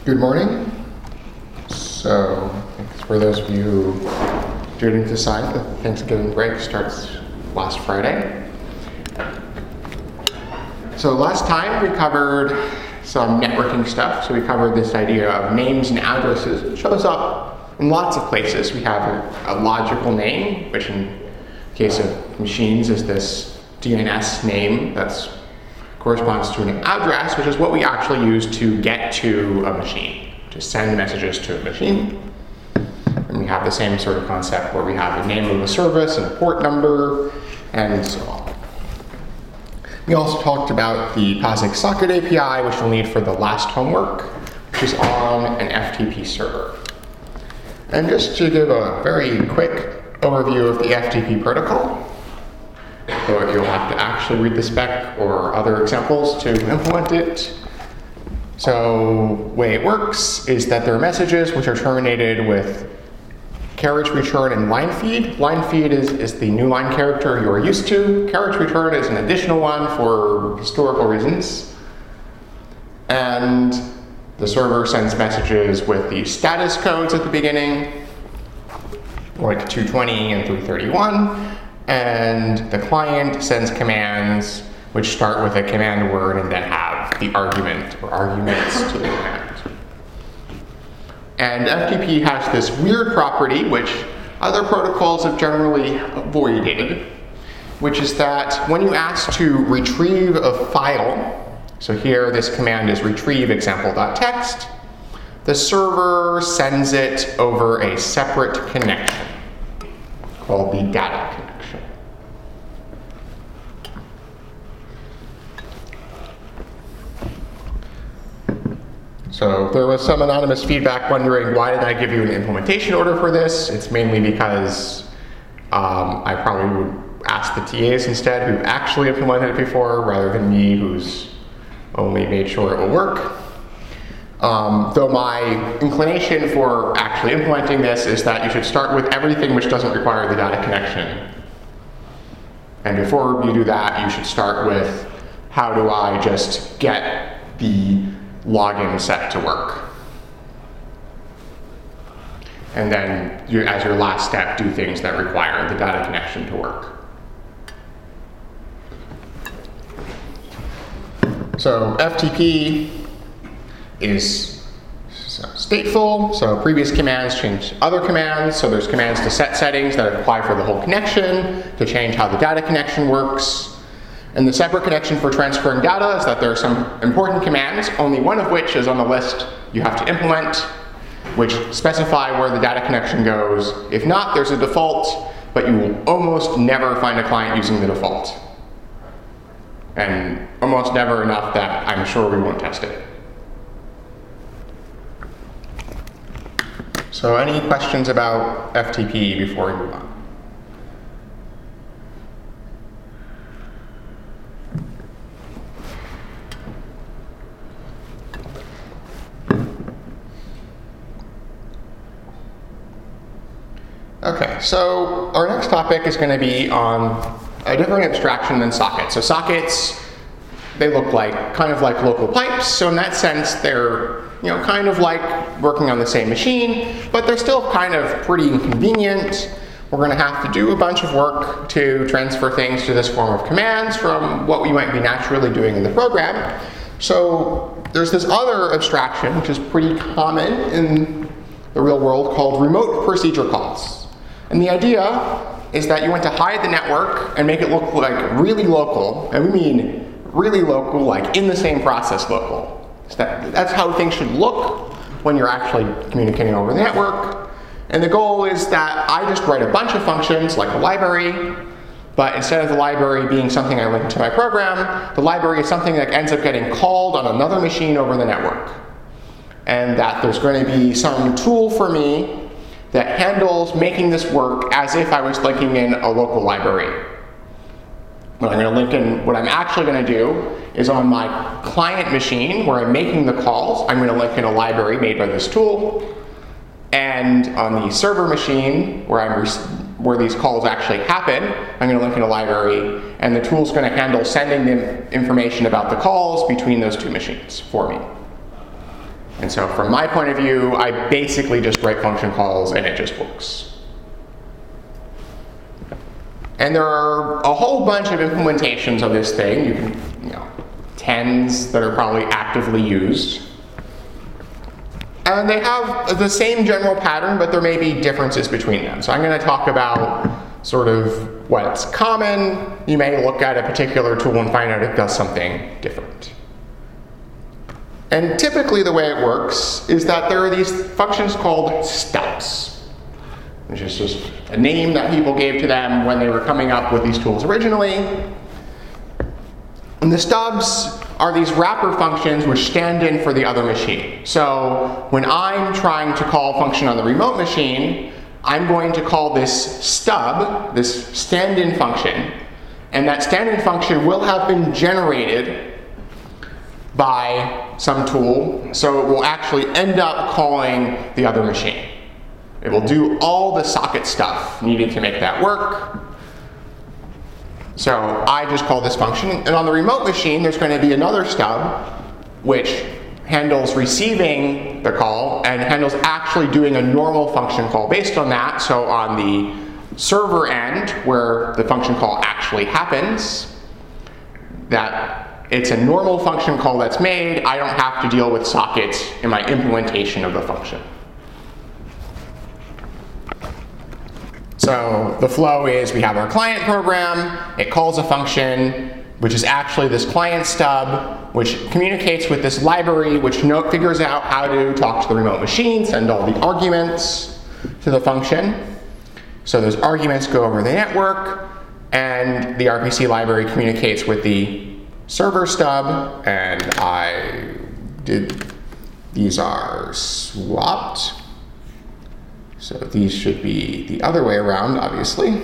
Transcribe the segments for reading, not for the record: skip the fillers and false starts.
Good morning. So, for those of you who didn't decide, the Thanksgiving break starts last Friday. So last time we covered some networking stuff. So we covered this idea of names and addresses. It shows up in lots of places. We have a logical name, which in case of machines is this DNS name that corresponds to an address, which is what we actually use to get to a machine, to send messages to a machine. And we have the same sort of concept where we have a name of a service and a port number, and so on. We also talked about the POSIX socket API, which we'll need for the last homework, which is on an FTP server. And just to give a very quick overview of the FTP protocol, so you'll have to actually read the spec or other examples to implement it. So the way it works is that there are messages which are terminated with carriage return and line feed. Line feed is the new line character you're used to. Carriage return is an additional one for historical reasons. And the server sends messages with the status codes at the beginning, like 220 and 331. And the client sends commands which start with a command word and then have the argument or arguments to the command. And FTP has this weird property which other protocols have generally avoided, which is that when you ask to retrieve a file, so here this command is retrieve example.txt, the server sends it over a separate connection called the data connection. So there was some anonymous feedback wondering, why did I give you an implementation order for this? It's mainly because I probably would ask the TAs instead who actually implemented it before, rather than me who's only made sure it will work. Though my inclination for actually implementing this is that you should start with everything which doesn't require the data connection. And before you do that, you should start with, how do I just get the login set to work? And then, as your last step, do things that require the data connection to work. So FTP is stateful, so previous commands change other commands. So there's commands to set settings that apply for the whole connection, to change how the data connection works. And the separate connection for transferring data is that there are some important commands, only one of which is on the list you have to implement, which specify where the data connection goes. If not, there's a default, but you will almost never find a client using the default. And almost never enough that I'm sure we won't test it. So any questions about FTP before we move on? Okay, so our next topic is going to be on a different abstraction than sockets. So sockets, they look kind of like local pipes. So in that sense, they're kind of like working on the same machine, but they're still kind of pretty inconvenient. We're going to have to do a bunch of work to transfer things to this form of commands from what we might be naturally doing in the program. So there's this other abstraction, which is pretty common in the real world, called remote procedure calls. And the idea is that you want to hide the network and make it look like really local, and we mean really local, like in the same process local. So that's how things should look when you're actually communicating over the network. And the goal is that I just write a bunch of functions like a library, but instead of the library being something I link to my program, the library is something that ends up getting called on another machine over the network. And that there's going to be some tool for me that handles making this work as if I was linking in a local library. What I'm actually going to do is on my client machine where I'm making the calls, I'm going to link in a library made by this tool. And on the server machine where these calls actually happen, I'm going to link in a library, and the tool's going to handle sending the information about the calls between those two machines for me. And so from my point of view, I basically just write function calls and it just works. And there are a whole bunch of implementations of this thing. You can, tens that are probably actively used. And they have the same general pattern, but there may be differences between them. So I'm going to talk about sort of what's common. You may look at a particular tool and find out it does something different. And typically the way it works is that there are these functions called stubs, which is just a name that people gave to them when they were coming up with these tools originally. And the stubs are these wrapper functions which stand in for the other machine. So when I'm trying to call a function on the remote machine, I'm going to call this stub, this stand-in function, and that stand-in function will have been generated by some tool, so it will actually end up calling the other machine. It will do all the socket stuff needed to make that work. So I just call this function, and on the remote machine there's going to be another stub which handles receiving the call and handles actually doing a normal function call based on that. So on the server end, where the function call actually happens, that it's a normal function call that's made. I don't have to deal with sockets in my implementation of the function. So the flow is we have our client program, it calls a function, which is actually this client stub, which communicates with this library, which figures out how to talk to the remote machine, send all the arguments to the function. So those arguments go over the network, and the RPC library communicates with the server stub, and these are swapped. So these should be the other way around, obviously.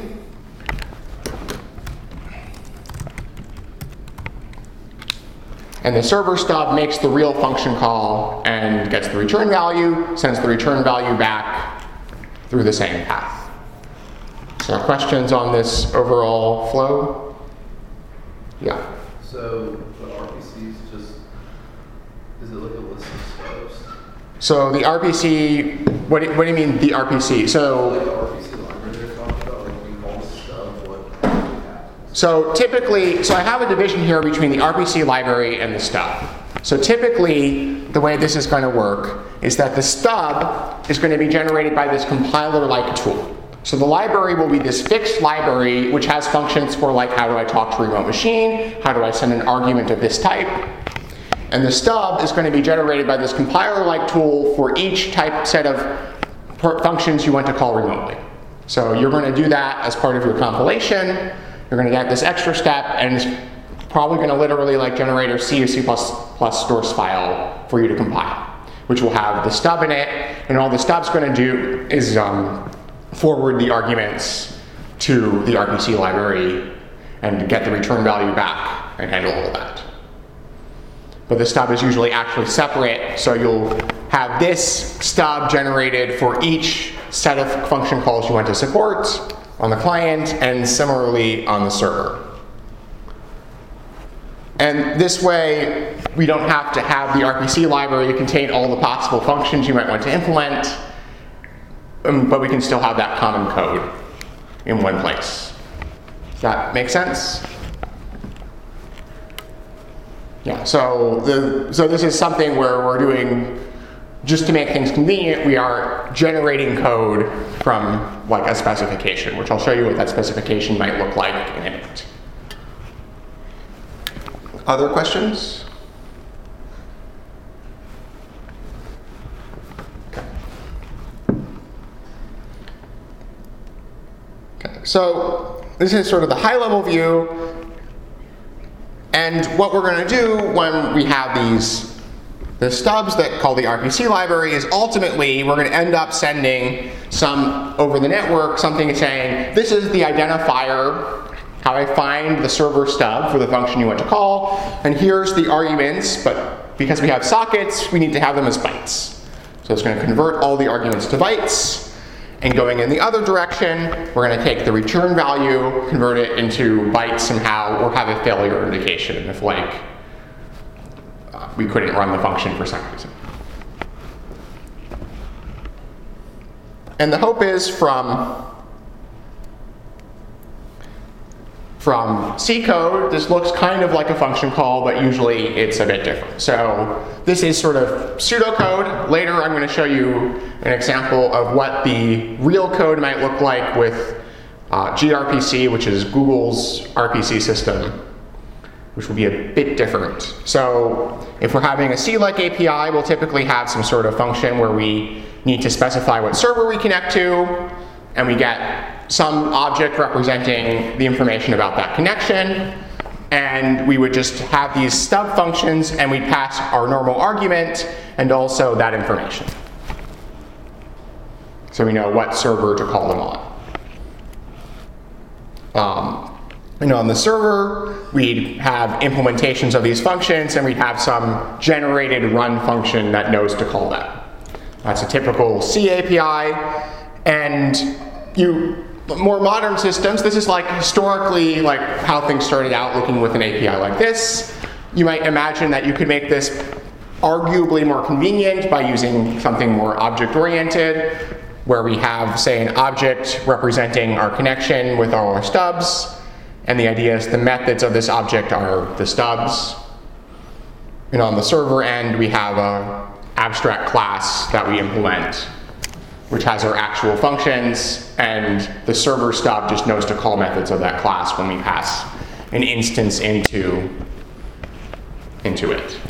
And the server stub makes the real function call and gets the return value, sends the return value back through the same path. So questions on this overall flow? Yeah. So the RPC is it like a list of stubs? So the RPC, what do you mean the RPC? So like the RPC library they're talking about, like we call the stub, what happens? So typically, I have a division here between the RPC library and the stub. So typically, the way this is going to work is that the stub is going to be generated by this compiler-like tool. So the library will be this fixed library which has functions for like how do I talk to a remote machine, how do I send an argument of this type. And the stub is going to be generated by this compiler-like tool for each set of functions you want to call remotely. So you're going to do that as part of your compilation. You're going to get this extra step, and it's probably going to literally like generate a C or C++ source file for you to compile, which will have the stub in it, and all the stub's going to do is forward the arguments to the RPC library and get the return value back and handle all of that. But the stub is usually actually separate, so you'll have this stub generated for each set of function calls you want to support on the client, and similarly on the server. And this way, we don't have to have the RPC library contain all the possible functions you might want to implement, but we can still have that common code in one place. Does that make sense? Yeah, so this is something where we're doing, just to make things convenient, we are generating code from like a specification, which I'll show you what that specification might look like in a minute. Other questions? Okay, so this is sort of the high-level view. And what we're going to do when we have the stubs that call the RPC library is ultimately we're going to end up sending some over the network, something saying, this is the identifier, how I find the server stub for the function you want to call, and here's the arguments, but because we have sockets, we need to have them as bytes. So it's going to convert all the arguments to bytes. And going in the other direction, we're going to take the return value, convert it into bytes somehow, or have a failure indication if like we couldn't run the function for some reason. And the hope is from C code, this looks kind of like a function call, but usually it's a bit different. So this is sort of pseudocode. Later I'm going to show you an example of what the real code might look like with gRPC, which is Google's RPC system, which will be a bit different. So if we're having a C-like API, we'll typically have some sort of function where we need to specify what server we connect to, and we get some object representing the information about that connection, and we would just have these stub functions, and we'd pass our normal argument and also that information. So we know what server to call them on. And on the server, we'd have implementations of these functions, and we'd have some generated run function that knows to call them. That's a typical C API, and more modern systems, this is like historically like how things started out looking with an API like this. You might imagine that you could make this arguably more convenient by using something more object-oriented, where we have, say, an object representing our connection with all our stubs, and the idea is the methods of this object are the stubs. And on the server end, we have an abstract class that we implement, which has our actual functions, and the server stub just knows to call methods of that class when we pass an instance into it.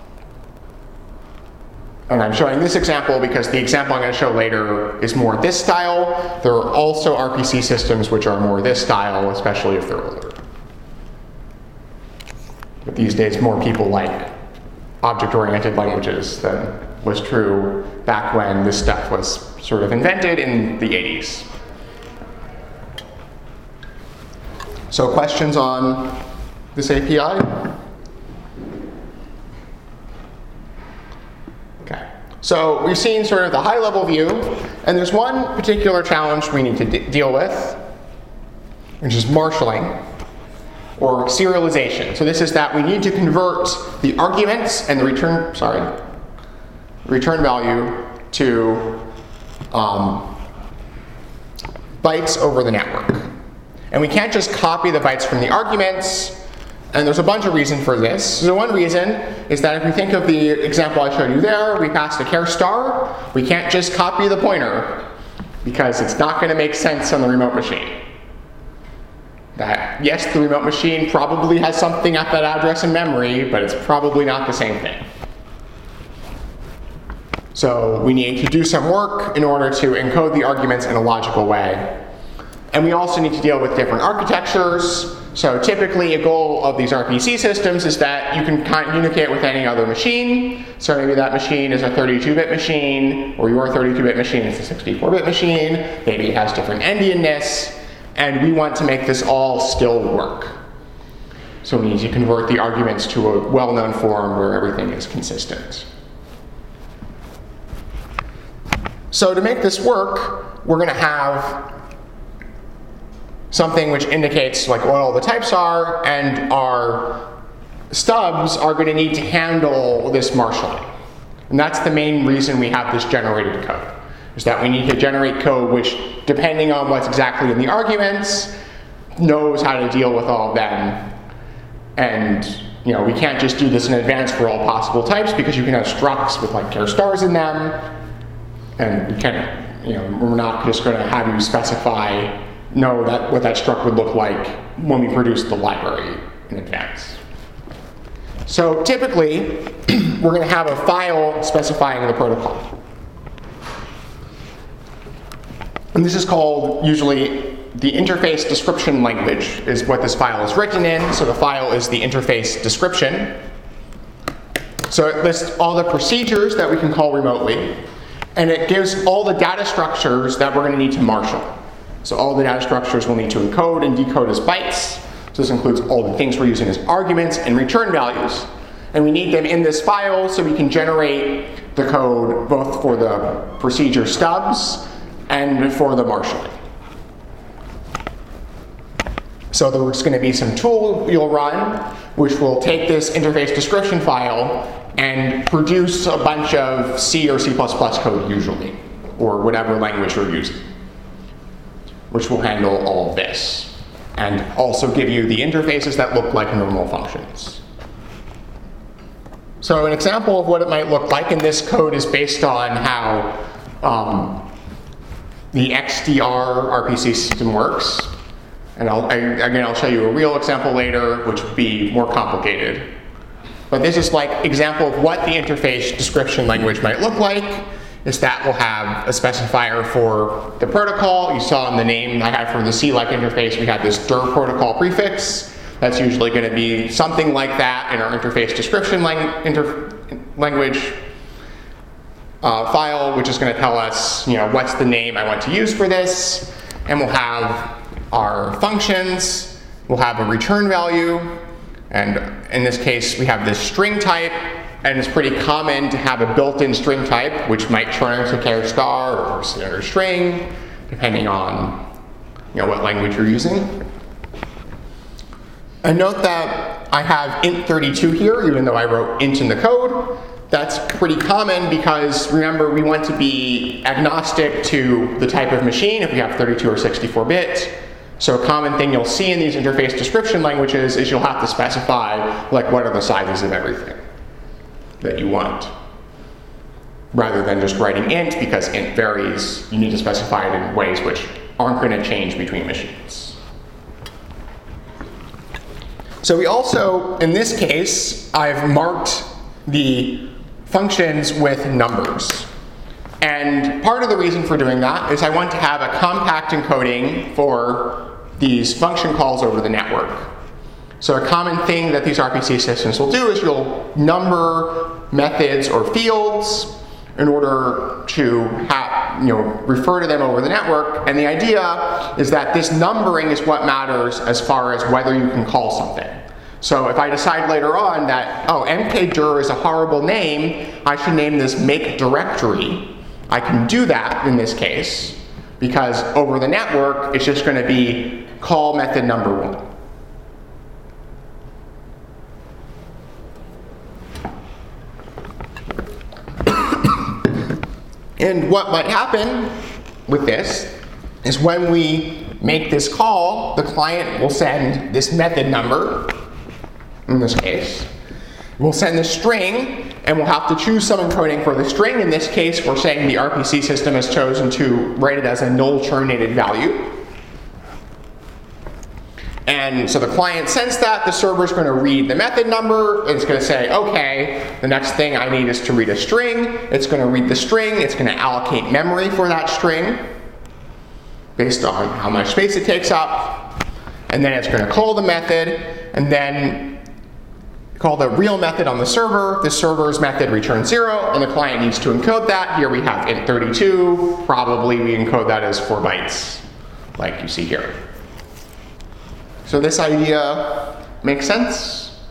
And I'm showing this example because the example I'm going to show later is more this style. There are also RPC systems which are more this style, especially if they're older. But these days, more people like object-oriented languages than was true back when this stuff was sort of invented in the 80s. So questions on this API? Okay. So we've seen sort of the high-level view, and there's one particular challenge we need to deal with, which is marshalling, or serialization. So this is that we need to convert the arguments and the return value to bytes over the network. And we can't just copy the bytes from the arguments, and there's a bunch of reasons for this. So one reason is that if we think of the example I showed you there, we passed a char star, we can't just copy the pointer, because it's not going to make sense on the remote machine. That, yes, the remote machine probably has something at that address in memory, but it's probably not the same thing. So we need to do some work in order to encode the arguments in a logical way. And we also need to deal with different architectures. So typically a goal of these RPC systems is that you can communicate with any other machine. So maybe that machine is a 32-bit machine, or your 32-bit machine is a 64-bit machine. Maybe it has different endianness. And we want to make this all still work. So we need to convert the arguments to a well-known form where everything is consistent. So to make this work, we're going to have something which indicates like what all the types are, and our stubs are going to need to handle this marshalling. And that's the main reason we have this generated code, is that we need to generate code which, depending on what's exactly in the arguments, knows how to deal with all of them. And we can't just do this in advance for all possible types, because you can have structs with like char stars in them, and we can't, we're not just going to have you specify what that struct would look like when we produce the library in advance. So typically, we're going to have a file specifying the protocol. And this is called, usually, the interface description language is what this file is written in. So the file is the interface description. So it lists all the procedures that we can call remotely. And it gives all the data structures that we're going to need to marshal. So all the data structures we'll need to encode and decode as bytes. So this includes all the things we're using as arguments and return values. And we need them in this file so we can generate the code both for the procedure stubs and for the marshalling. So there's going to be some tool you'll run which will take this interface description file and produce a bunch of C or C++ code usually. or whatever language you're using, which will handle all of this, and also give you the interfaces that look like normal functions. So an example of what it might look like, and this code is based on how the XDR RPC system works. And I'll show you a real example later, which would be more complicated. But this is like example of what the interface description language might look like. Is that we'll have a specifier for the protocol. You saw in the name I had for the C-like interface, we had this dir protocol prefix. That's usually going to be something like that in our interface description language file, which is going to tell us, what's the name I want to use for this. And we'll have our functions. We'll have a return value. And in this case, we have this string type. And it's pretty common to have a built-in string type, which might turn into char star or standard string, depending on what language you're using. And note that I have int32 here, even though I wrote int in the code. That's pretty common because, remember, we want to be agnostic to the type of machine if we have 32 or 64-bit. So a common thing you'll see in these interface description languages is you'll have to specify, like, what are the sizes of everything that you want, rather than just writing int, because int varies. You need to specify it in ways which aren't going to change between machines. So we also, in this case, I've marked the functions with numbers. And part of the reason for doing that is I want to have a compact encoding for these function calls over the network. So a common thing that these RPC systems will do is you'll number methods or fields in order to refer to them over the network. And the idea is that this numbering is what matters as far as whether you can call something. So if I decide later on that, mkdir is a horrible name, I should name this make directory, I can do that in this case, because over the network, it's just going to be call method number 1. And what might happen with this is when we make this call, the client will send this method number, in this case. We'll send the string, and we'll have to choose some encoding for the string. In this case, we're saying the RPC system has chosen to write it as a null terminated value. And so the client sends that, the server's going to read the method number, and it's going to say, okay, the next thing I need is to read a string. It's going to read the string, it's going to allocate memory for that string based on how much space it takes up, and then it's going to call the method, and then call the real method on the server. The server's method returns 0, and the client needs to encode that. Here we have int32, probably we encode that as 4 bytes, like you see here. So this idea makes sense?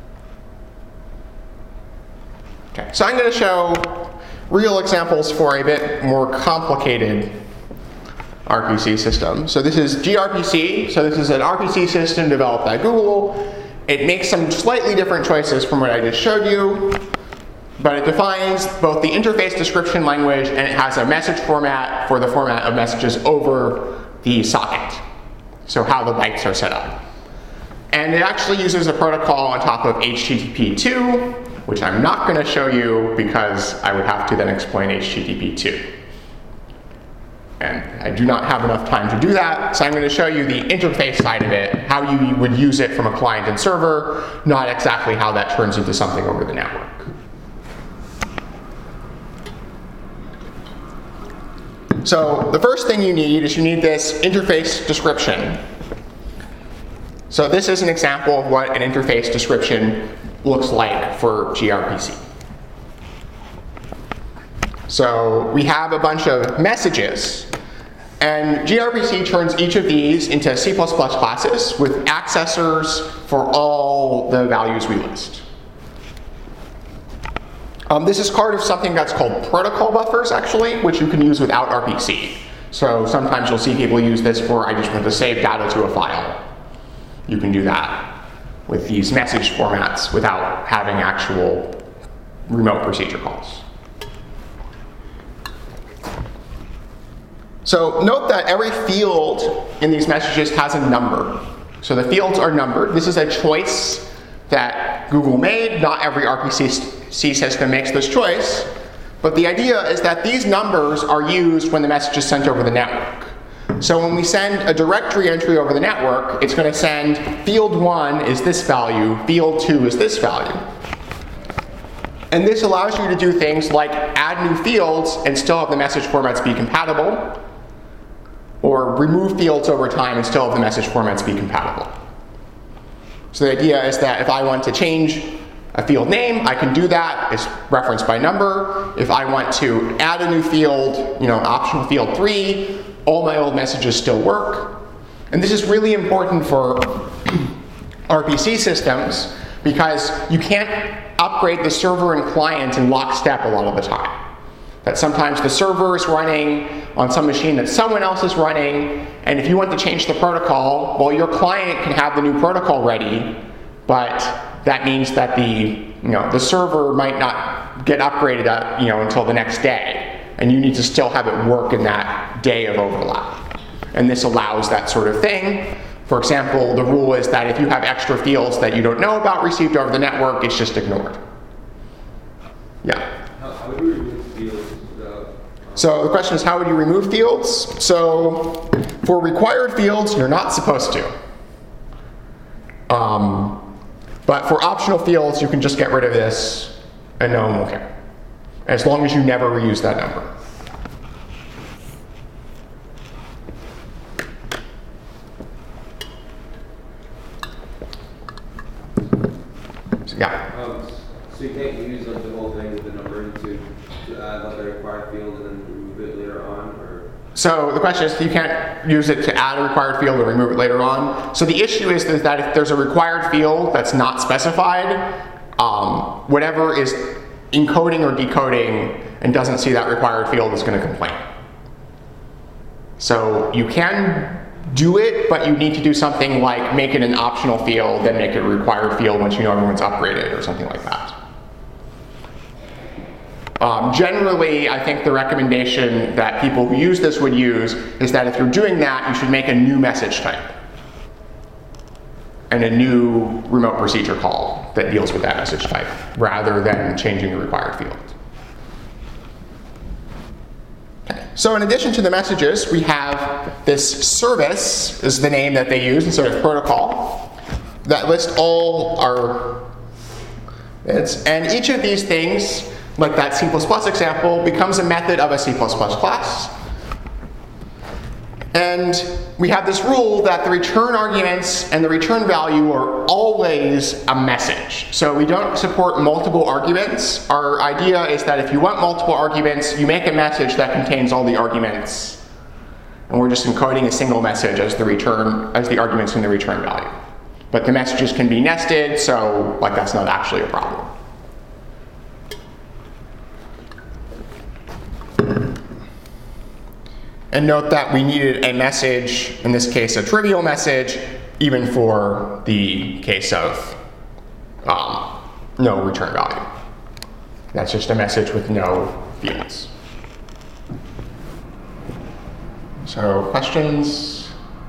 Okay, so I'm going to show real examples for a bit more complicated RPC system. So this is gRPC. So this is an RPC system developed by Google. It makes some slightly different choices from what I just showed you, but it defines both the interface description language, and it has a message format for the format of messages over the socket. So how the bytes are set up. And it actually uses a protocol on top of HTTP2, which I'm not going to show you because I would have to then explain HTTP2. And I do not have enough time to do that, so I'm going to show you the interface side of it, how you would use it from a client and server, not exactly how that turns into something over the network. So the first thing you need is you need this interface description. So this is an example of what an interface description looks like for gRPC. So we have a bunch of messages, and gRPC turns each of these into C++ classes with accessors for all the values we list. This is part of something that's called protocol buffers, actually, which you can use without RPC. So sometimes you'll see people use this for, I just want to save data to a file. You can do that with these message formats without having actual remote procedure calls. So note that every field in these messages has a number. So the fields are numbered. This is a choice that Google made. Not every RPC system makes this choice. But the idea is that these numbers are used when the message is sent over the network. So when we send a directory entry over the network, it's going to send field 1 is this value, field 2 is this value. And this allows you to do things like add new fields and still have the message formats be compatible, or remove fields over time and still have the message formats be compatible. So the idea is that if I want to change a field name, I can do that. It's referenced by number. If I want to add a new field, optional field 3, all my old messages still work. And this is really important for RPC systems because you can't upgrade the server and client in lockstep a lot of the time. That sometimes the server is running on some machine that someone else is running, and if you want to change the protocol, well, your client can have the new protocol ready, but that means that the server might not get upgraded until the next day, and you need to still have it work in that day of overlap. And this allows that sort of thing. For example, the rule is that if you have extra fields that you don't know about received over the network, it's just ignored. Yeah? How would you remove fields without... So the question is, how would you remove fields? So for required fields, you're not supposed to. But for optional fields, you can just get rid of this and no one will care, as long as you never reuse that number. So, yeah. So you can't use the whole thing with the numbering to add a required field and then remove it later on, or? So the question is, you can't use it to add a required field or remove it later on. So the issue is that if there's a required field that's not specified, whatever is encoding or decoding and doesn't see that required field is going to complain. So you can do it, but you need to do something like make it an optional field, then make it a required field once you know everyone's upgraded or something like that. Generally, I think the recommendation that people who use this would use is that if you're doing that, you should make a new message type and a new remote procedure call that deals with that message type, rather than changing the required field. Okay. So in addition to the messages, we have this service, is the name that they use instead of protocol, that lists all our bits. And each of these things, like that C++ example, becomes a method of a C++ class. And we have this rule that the return arguments and the return value are always a message. So we don't support multiple arguments. Our idea is that if you want multiple arguments, you make a message that contains all the arguments. And we're just encoding a single message as the arguments in the return value. But the messages can be nested, so that's not actually a problem. And note that we needed a message, in this case a trivial message, even for the case of no return value. That's just a message with no fields. So questions?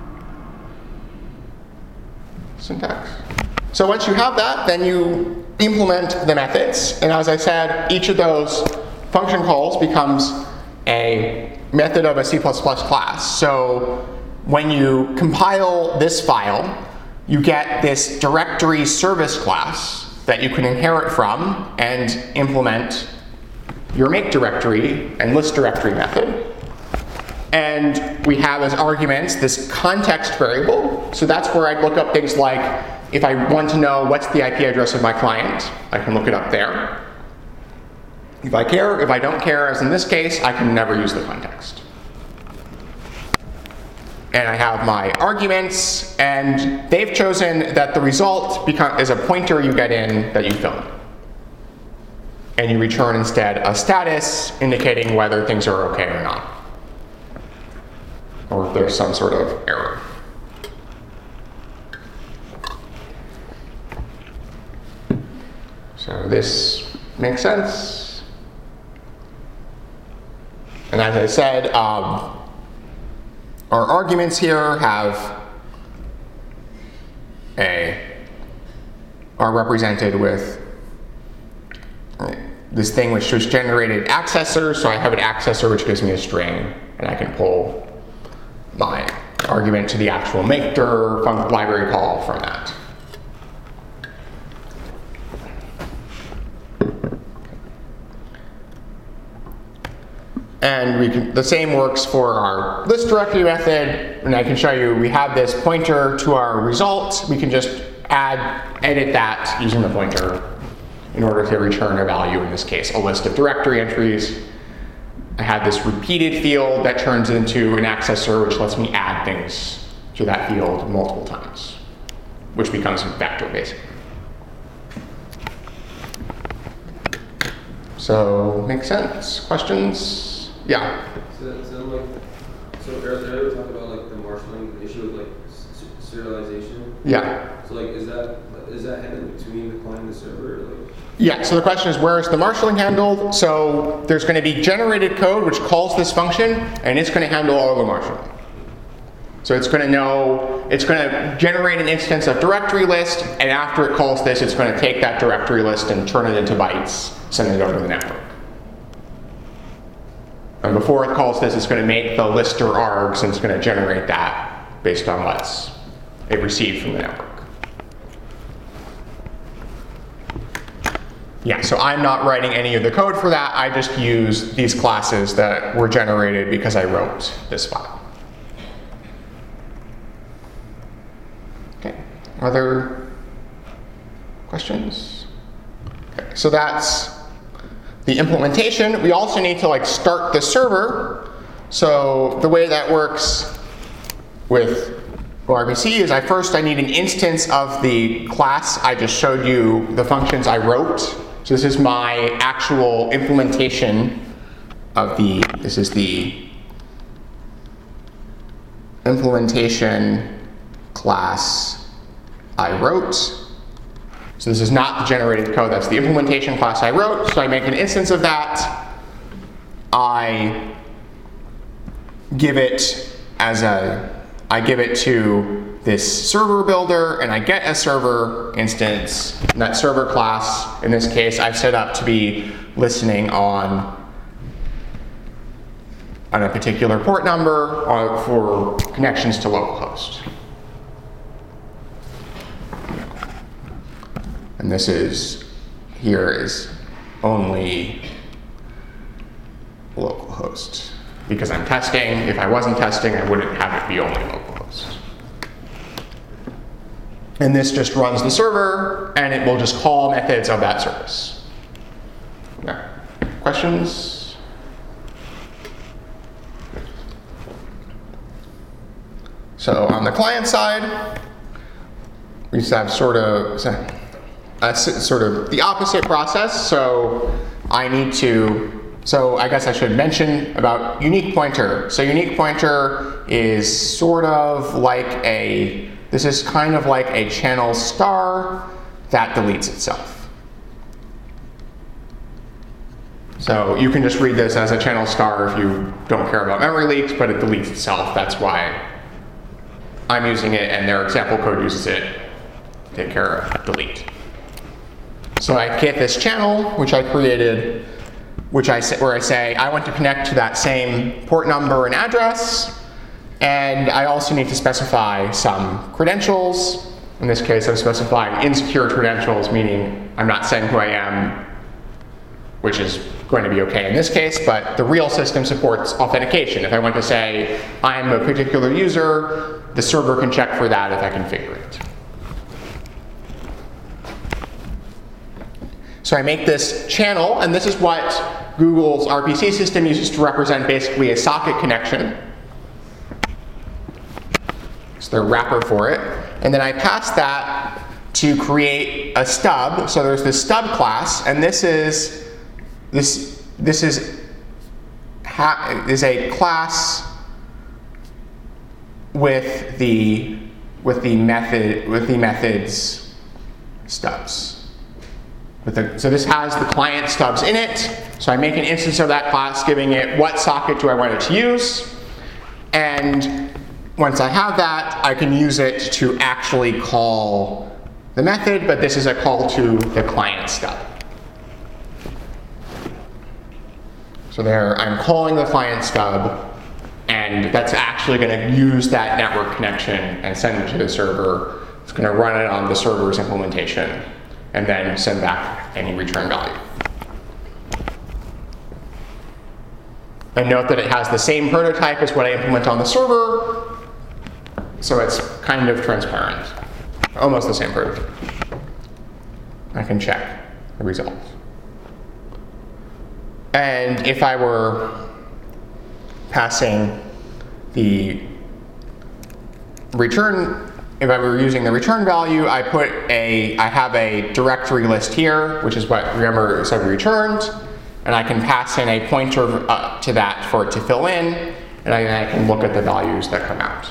Syntax? So once you have that, then you implement the methods. And as I said, each of those function calls becomes a method of a C++ class. So when you compile this file, you get this directory service class that you can inherit from and implement your make directory and list directory method. And we have as arguments this context variable. So that's where I'd look up things like, if I want to know what's the IP address of my client, I can look it up there. If I care, if I don't care, as in this case, I can never use the context. And I have my arguments, and they've chosen that the result is a pointer you get in that you fill in. And you return instead a status indicating whether things are okay or not, or if there's some sort of error. So this makes sense. And as I said, our arguments here are represented with this thing which just generated accessor. So I have an accessor which gives me a string, and I can pull my argument to the actual make-dir library call from that. And the same works for our list directory method. And I can show you we have this pointer to our result. We can just edit that using the pointer in order to return a value, in this case, a list of directory entries. I have this repeated field that turns into an accessor, which lets me add things to that field multiple times, which becomes a vector, basically. So, makes sense? Questions? Yeah? So earlier we talked about like the marshalling issue with like serialization. Yeah. So like, is that handled between the client and the server? Like? Yeah, so the question is, where is the marshalling handled? So there's going to be generated code which calls this function, and it's going to handle all the marshalling. So it's going to generate an instance of directory list, and after it calls this, it's going to take that directory list and turn it into bytes, send it over the network. And before it calls this, it's going to make the lister args, and it's going to generate that based on what's it received from the network. Yeah, so I'm not writing any of the code for that. I just use these classes that were generated because I wrote this file. Okay, other questions? Okay, so that's the implementation. We also need to like start the server. So the way that works with RPC is I need an instance of the class I just showed you, the functions I wrote. So this is my actual implementation of this is the implementation class I wrote. So this is not the generated code, that's the implementation class I wrote. So I make an instance of that. I give it to this server builder, and I get a server instance. And that server class, in this case, I've set up to be listening on a particular port number for connections to localhost. And this here is only localhost. Because I'm testing. If I wasn't testing, I wouldn't have it be only localhost. And this just runs the server, and it will just call methods of that service. Yeah. Questions? So on the client side, we just have sort of the opposite process. So I guess I should mention about unique pointer. So unique pointer is sort of like this is kind of like a channel star that deletes itself. So you can just read this as a channel star if you don't care about memory leaks, but it deletes itself. That's why I'm using it, and their example code uses it. Take care of delete. So I get this channel, which I created, where I say I want to connect to that same port number and address, and I also need to specify some credentials. In this case, I'm specifying insecure credentials, meaning I'm not saying who I am, which is going to be okay in this case, but the real system supports authentication. If I want to say I'm a particular user, the server can check for that if I configure it. So I make this channel, and this is what Google's RPC system uses to represent basically a socket connection. It's their wrapper for it. And then I pass that to create a stub. So there's this stub class, and this is a class with the methods stubs. So this has the client stubs in it. So I make an instance of that class, giving it what socket do I want it to use. And once I have that, I can use it to actually call the method, but this is a call to the client stub. So there, I'm calling the client stub, and that's actually going to use that network connection and send it to the server. It's going to run it on the server's implementation, and then send back any return value. And note that it has the same prototype as what I implement on the server, so it's kind of transparent. Almost the same prototype. I can check the results. And if I were passing the return, if I were using the return value, I have a directory list here, which is what, remember, it said returned, and I can pass in a pointer to that for it to fill in, and I can look at the values that come out.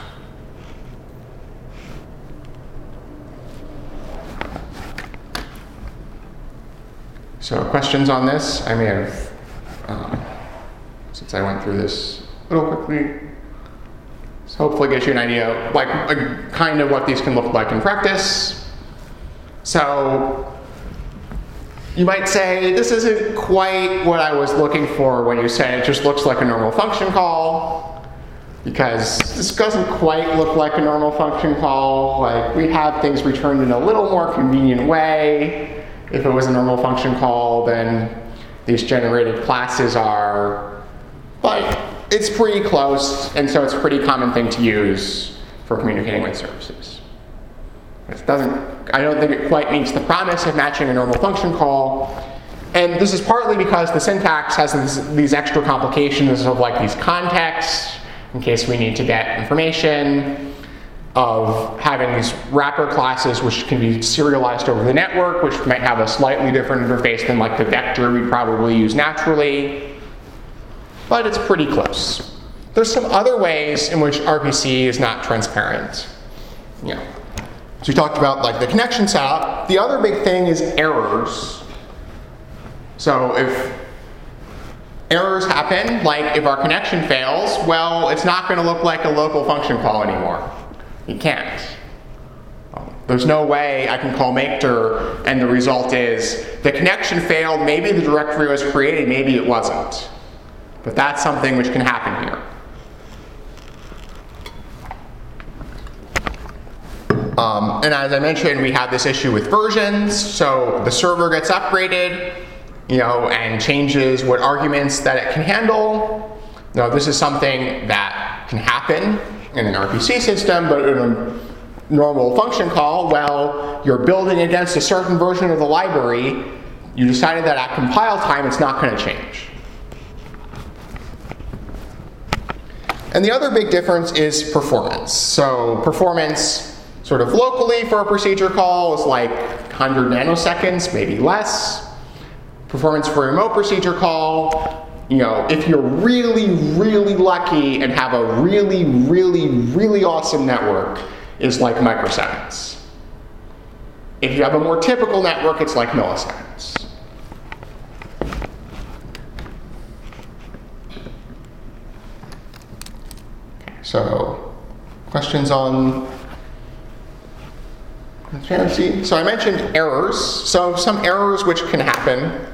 So questions on this? I may have, since I went through this a little quickly, so hopefully gives you an idea, like kind of what these can look like in practice. So you might say, this isn't quite what I was looking for when you said it just looks like a normal function call, because this doesn't quite look like a normal function call. Like, we have things returned in a little more convenient way. If it was a normal function call, then these generated classes are, but it's pretty close, and so it's a pretty common thing to use for communicating with services. It doesn't, I don't think it quite meets the promise of matching a normal function call, and this is partly because the syntax has these extra complications of like these contexts, in case we need to get information, of having these wrapper classes which can be serialized over the network, which might have a slightly different interface than like the vector we'd probably use naturally, but it's pretty close. There's some other ways in which RPC is not transparent. So we talked about like the connection setup. The other big thing is errors. So if errors happen, like if our connection fails, well, it's not going to look like a local function call anymore. You can't. There's no way I can call makedir and the result is the connection failed, maybe the directory was created, maybe it wasn't. But that's something which can happen here. And as I mentioned, we have this issue with versions. So the server gets upgraded, and changes what arguments that it can handle. Now, this is something that can happen in an RPC system, but in a normal function call, well, you're building against a certain version of the library. You decided that at compile time, it's not going to change. And the other big difference is performance. So performance sort of locally for a procedure call is like 100 nanoseconds, maybe less. Performance for a remote procedure call, if you're really, really lucky and have a really, really, really awesome network, is like microseconds. If you have a more typical network, it's like milliseconds. So, questions on transparency? So I mentioned errors. So some errors which can happen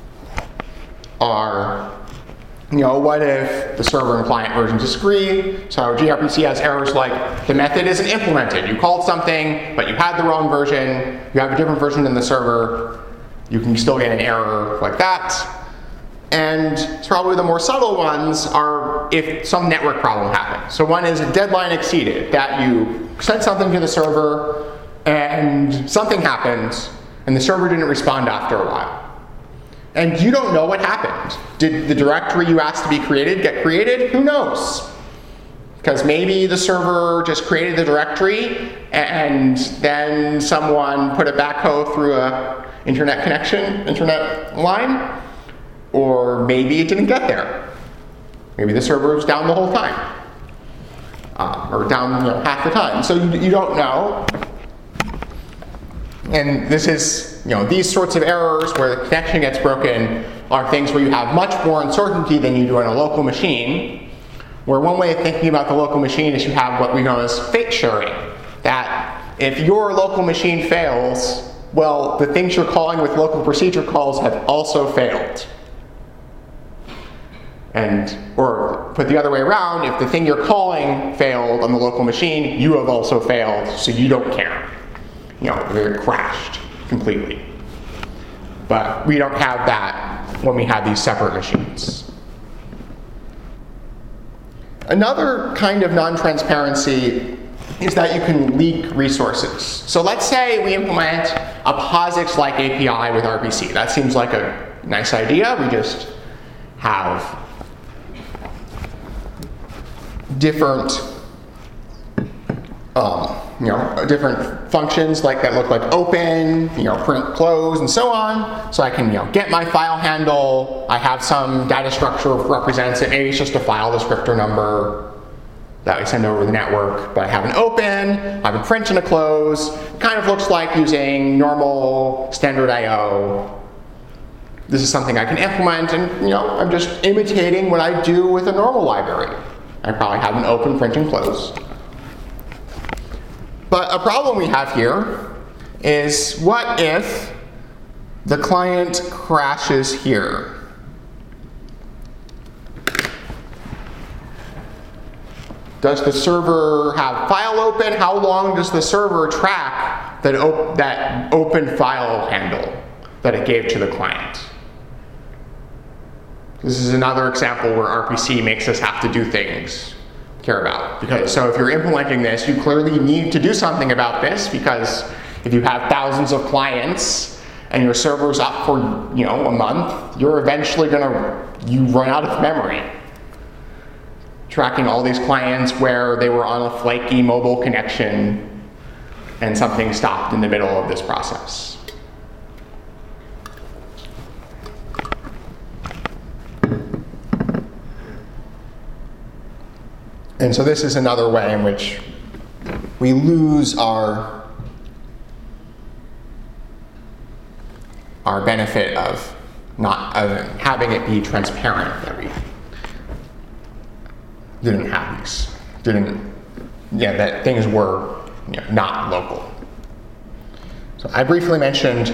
are, what if the server and client versions disagree? So gRPC has errors like the method isn't implemented. You called something, but you had the wrong version. You have a different version than the server. You can still get an error like that. And probably the more subtle ones are if some network problem happens. So one is a deadline exceeded, that you sent something to the server and something happens and the server didn't respond after a while. And you don't know what happened. Did the directory you asked to be created get created? Who knows? Because maybe the server just created the directory and then someone put a backhoe through a internet line. Or maybe it didn't get there. Maybe the server was down the whole time. Or down half the time. So you don't know. And this is, these sorts of errors where the connection gets broken are things where you have much more uncertainty than you do on a local machine. Where one way of thinking about the local machine is you have what we know as fate sharing. That if your local machine fails, well, the things you're calling with local procedure calls have also failed. Or put the other way around, if the thing you're calling failed on the local machine, you have also failed, so you don't care. It crashed completely. But we don't have that when we have these separate machines. Another kind of non-transparency is that you can leak resources. So let's say we implement a POSIX-like API with RPC. That seems like a nice idea. We just have different different functions that look like open, print, close, and so on. So I can get my file handle. I have some data structure represents it. Maybe it's just a file descriptor number that we send over the network. But I have an open, I have a print and a close. It kind of looks like using normal standard I/O. This is something I can implement, and I'm just imitating what I do with a normal library. I probably have an open, print, and close. But a problem we have here is, what if the client crashes here? Does the server have file open? How long does the server track that open file handle that it gave to the client? This is another example where RPC makes us have to do things care about. So if you're implementing this, you clearly need to do something about this, because if you have thousands of clients and your server's up for a month, you're eventually you run out of memory. Tracking all these clients where they were on a flaky mobile connection and something stopped in the middle of this process. And so this is another way in which we lose our benefit of having it be transparent that we didn't have these. That things were not local. So I briefly mentioned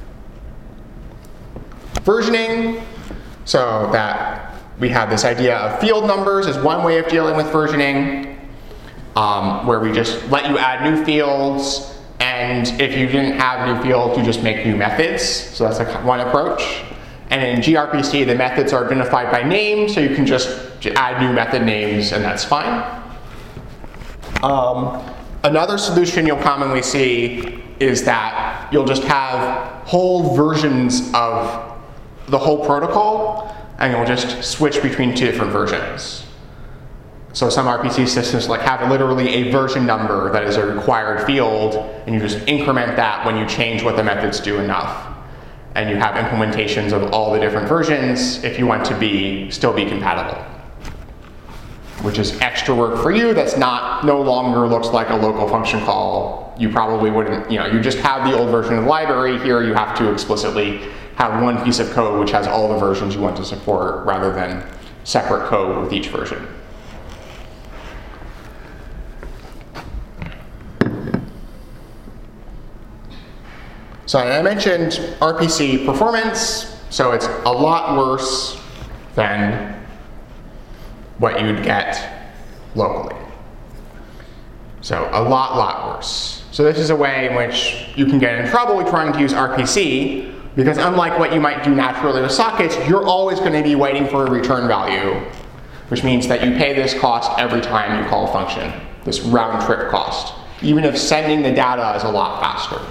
versioning, so that we have this idea of field numbers as one way of dealing with versioning, where we just let you add new fields, and if you didn't have new fields, you just make new methods. So that's one approach. And in gRPC, the methods are identified by name, so you can just add new method names, and that's fine. Another solution you'll commonly see is that you'll just have whole versions of the whole protocol, and you'll just switch between two different versions. So some RPC systems have literally a version number that is a required field, and you just increment that when you change what the methods do enough. And you have implementations of all the different versions if you want to still be compatible. Which is extra work for you. That's no longer looks like a local function call. You probably wouldn't, you just have the old version of the library. Here you have to explicitly have one piece of code which has all the versions you want to support, rather than separate code with each version. So I mentioned RPC performance, so it's a lot worse than what you'd get locally. So a lot worse. So this is a way in which you can get in trouble trying to use RPC, because unlike what you might do naturally with sockets, you're always going to be waiting for a return value, which means that you pay this cost every time you call a function, this round trip cost, even if sending the data is a lot faster.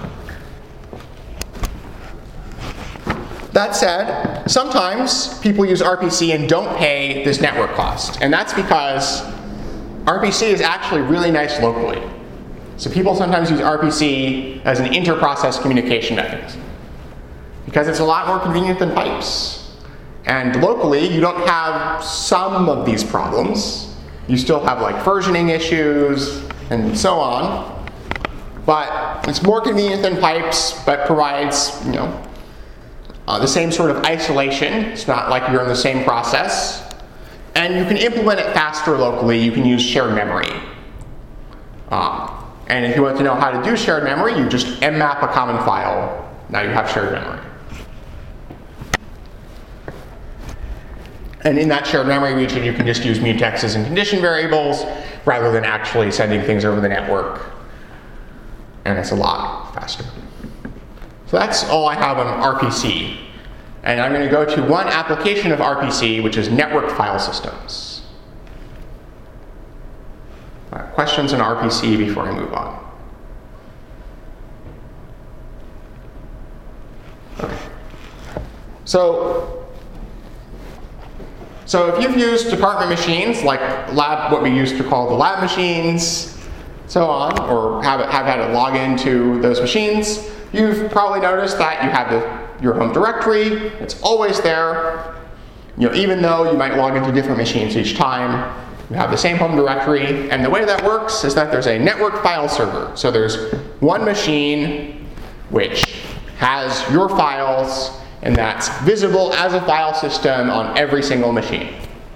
That said, sometimes people use RPC and don't pay this network cost, and that's because RPC is actually really nice locally. So people sometimes use RPC as an inter-process communication mechanism, because it's a lot more convenient than pipes. And locally, you don't have some of these problems. You still have versioning issues and so on, but it's more convenient than pipes, but provides the same sort of isolation. It's not like you're in the same process. And you can implement it faster locally. You can use shared memory. And if you want to know how to do shared memory, you just mmap a common file. Now you have shared memory. And in that shared memory region, you can just use mutexes and condition variables rather than actually sending things over the network. And it's a lot faster. So that's all I have on RPC. And I'm going to go to one application of RPC, which is network file systems. Questions on RPC before I move on? Okay. So if you've used department machines, like what we used to call the lab machines, so on, or have had a login to those machines, you've probably noticed that you have your home directory. It's always there. Even though you might log into different machines each time, you have the same home directory. And the way that works is that there's a network file server. So there's one machine which has your files, and that's visible as a file system on every single machine.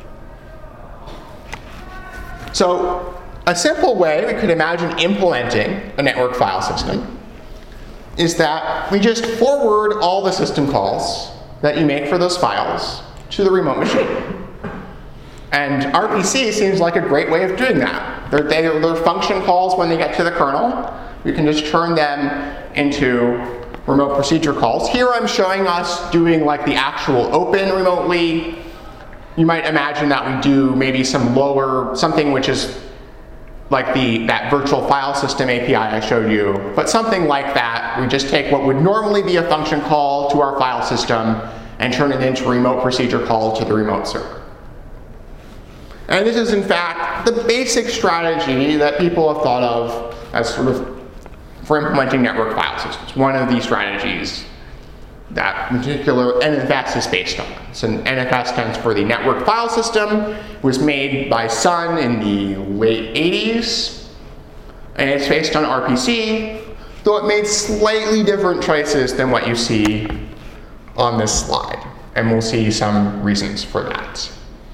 So a simple way we could imagine implementing a network file system is that we just forward all the system calls that you make for those files to the remote machine. And RPC seems like a great way of doing that. They're function calls when they get to the kernel. We can just turn them into remote procedure calls. Here I'm showing us doing like the actual open remotely. You might imagine that we do maybe something which is like that virtual file system API I showed you, but something like that. We just take what would normally be a function call to our file system and turn it into a remote procedure call to the remote server. And this is, in fact, the basic strategy that people have thought of as sort of for implementing network file systems. One of these strategies that particular NFS is based on. So NFS stands for the Network File System. It was made by Sun in the late 80s. And it's based on RPC, though it made slightly different choices than what you see on this slide. And we'll see some reasons for that.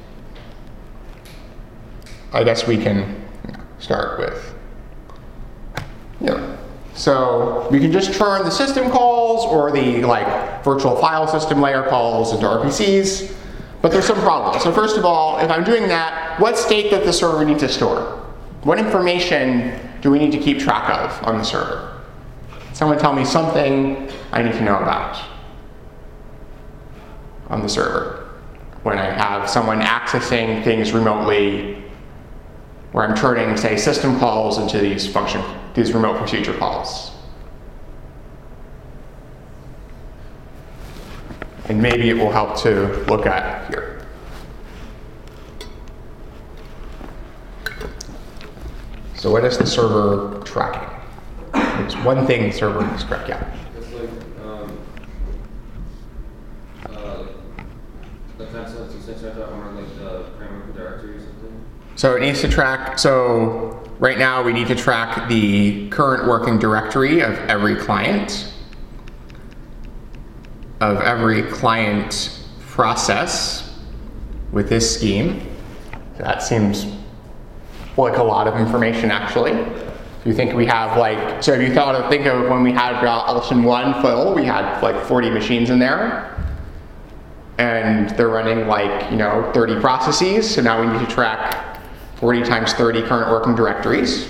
I guess we can start with, so we can just turn the system calls or the virtual file system layer calls into RPCs, but there's some problems. So first of all, if I'm doing that, what state does the server need to store? What information do we need to keep track of on the server? Someone tell me something I need to know about on the server when I have someone accessing things remotely, where I'm turning, say, system calls into these remote procedure calls. And maybe it will help to look at here. So what is the server tracking? It's one thing the server is tracking. Yeah. It's like the concept you said on like the primary directory or something. So it needs to track, so right now we need to track the current working directory of every client process with this scheme. That seems like a lot of information actually. If you think we have so if you think of when we had Ellison 1 full, we had 40 machines in there. And they're running 30 processes, so now we need to track 40 times 30 current working directories.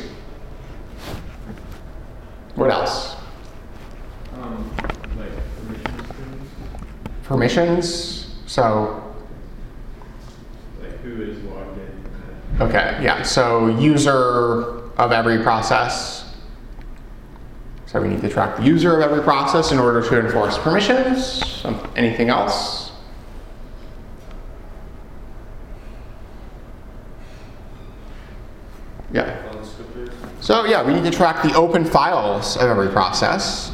What else? Permissions. So. Who is logged in? Okay, yeah. So user of every process. So we need to track the user of every process in order to enforce permissions. Anything else? Yeah. So yeah, we need to track the open files of every process.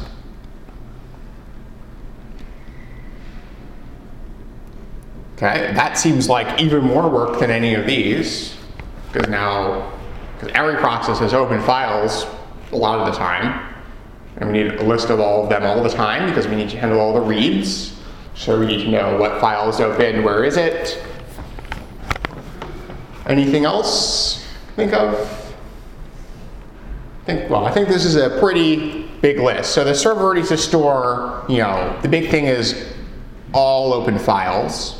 Okay, that seems like even more work than any of these, because every process has open files a lot of the time, and we need a list of all of them all the time because we need to handle all the reads. So we need to know what file is open, where is it. Anything else? Think of? I think this is a pretty big list. So the server needs to store, the big thing is all open files.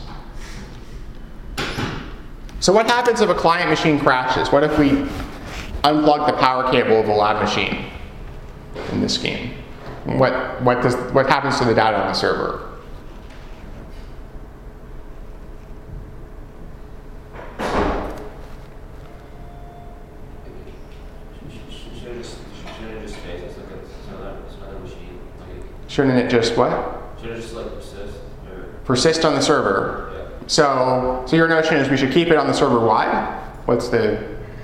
So what happens if a client machine crashes? What if we unplug the power cable of a lab machine in this scheme? What happens to the data on the server? Shouldn't it just what? Shouldn't it just persist? Persist on the server. Yeah. So your notion is we should keep it on the server. Why? What's the?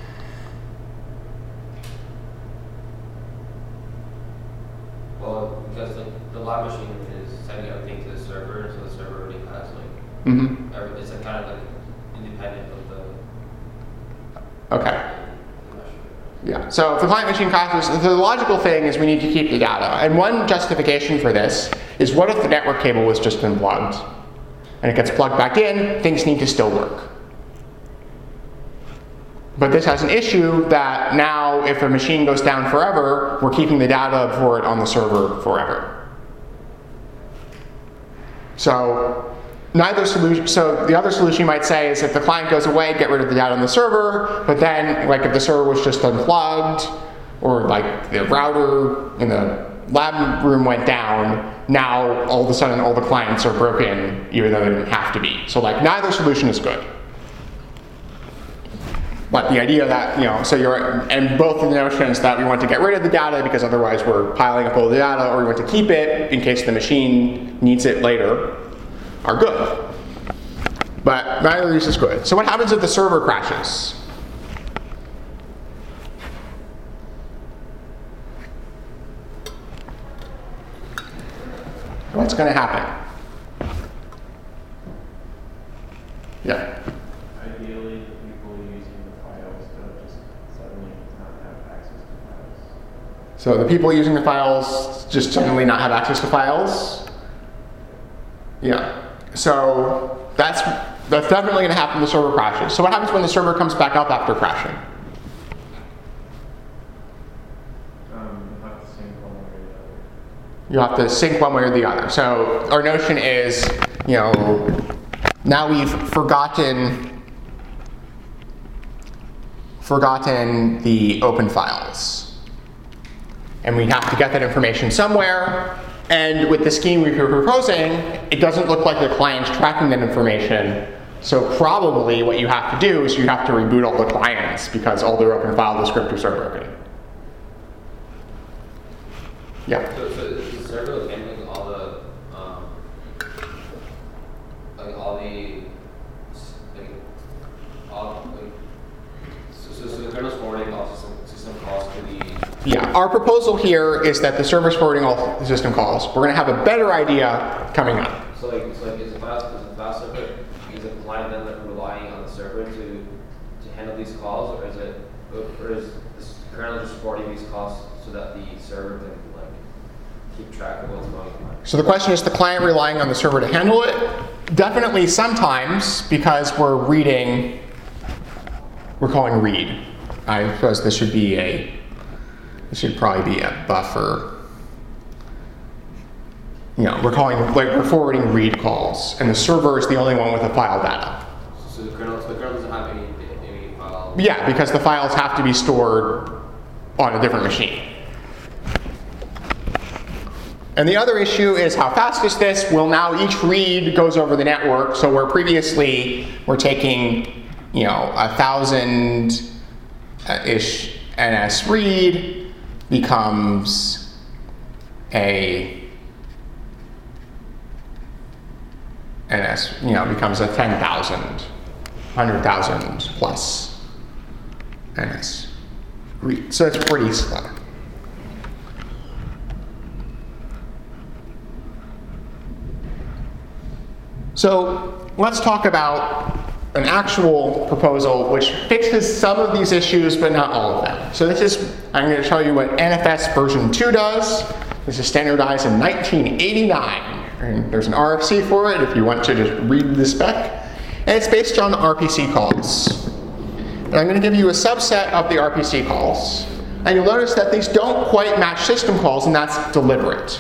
Well, because the lab machine is sending everything to the server, so the server already has it's kind of independent of the. Okay. Yeah, so if the client machine crashes, the logical thing is we need to keep the data. And one justification for this is what if the network cable was just unplugged? And it gets plugged back in, things need to still work. But this has an issue that now if a machine goes down forever, we're keeping the data for it on the server forever. So the other solution you might say is if the client goes away, get rid of the data on the server, but then if the server was just unplugged, or the router in the lab room went down, now all of a sudden all the clients are broken, even though they didn't have to be. So neither solution is good. But the idea that, and both of the notions that we want to get rid of the data because otherwise we're piling up all the data, or we want to keep it in case the machine needs it later, are good. But neither of these is good. So what happens if the server crashes? What's going to happen? Yeah. Ideally, the people using the files don't just suddenly not have access to files. So the people using the files just suddenly not have access to files? Yeah. So that's definitely going to happen when the server crashes. So what happens when the server comes back up after crashing? You have to sync one way or the other. So our notion is, now we've forgotten the open files. And we have to get that information somewhere. And with the scheme we're proposing, it doesn't look like the client's tracking that information. So probably what you have to do is you have to reboot all the clients because all their open file descriptors are broken. Yeah. So is the server handling all the so the kernel's forwarding all system calls to the. Yeah, our proposal here is that the server's forwarding all the system calls. We're going to have a better idea coming up. So is the file server, is the client then relying on the server to handle these calls, or is this kernel just forwarding these calls so that the server can keep track of what's going on? So the question is the client relying on the server to handle it? Definitely sometimes, because we're calling read. I suppose this should probably be a buffer. We're forwarding read calls, and the server is the only one with the file data. So the kernel doesn't have any file? Yeah, because the files have to be stored on a different machine. And the other issue is how fast is this? Well, now each read goes over the network, so where previously we're taking 1,000-ish NS read becomes becomes a 10,000, 100,000 plus NS read. So it's pretty slow. So let's talk about an actual proposal which fixes some of these issues, but not all of them. So I'm going to show you what NFS version 2 does. This is standardized in 1989. And there's an RFC for it if you want to just read the spec. And it's based on RPC calls. And I'm going to give you a subset of the RPC calls. And you'll notice that these don't quite match system calls, and that's deliberate.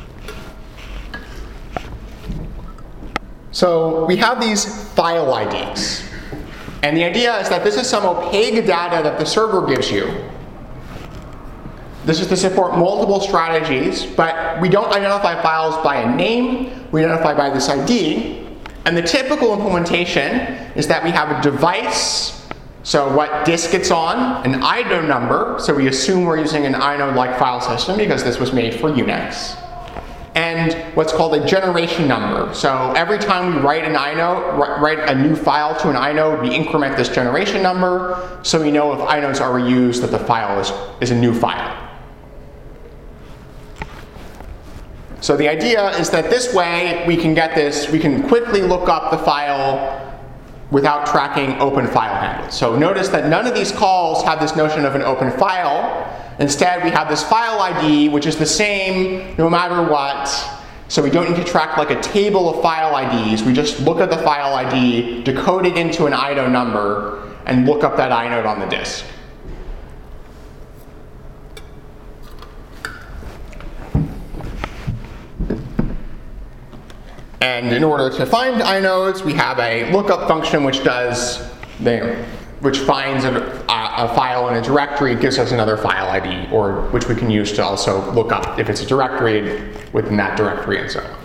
So we have these file IDs. And the idea is that this is some opaque data that the server gives you. This is to support multiple strategies, but we don't identify files by a name, we identify by this ID. And the typical implementation is that we have a device, so what disk it's on, an inode number, so we assume we're using an inode-like file system because this was made for Unix, and what's called a generation number. So every time we write an inode, write a new file to an inode, we increment this generation number, so we know if inodes are reused that the file is a new file. So the idea is that this way we can get this, we can quickly look up the file without tracking open file handles. So notice that none of these calls have this notion of an open file. Instead, we have this file ID, which is the same no matter what. So we don't need to track like a table of file IDs. We just look at the file ID, decode it into an inode number, and look up that inode on the disk. And in order to find inodes, we have a lookup function which finds a file in a directory, gives us another file ID, or which we can use to also look up if it's a directory within that directory and so on.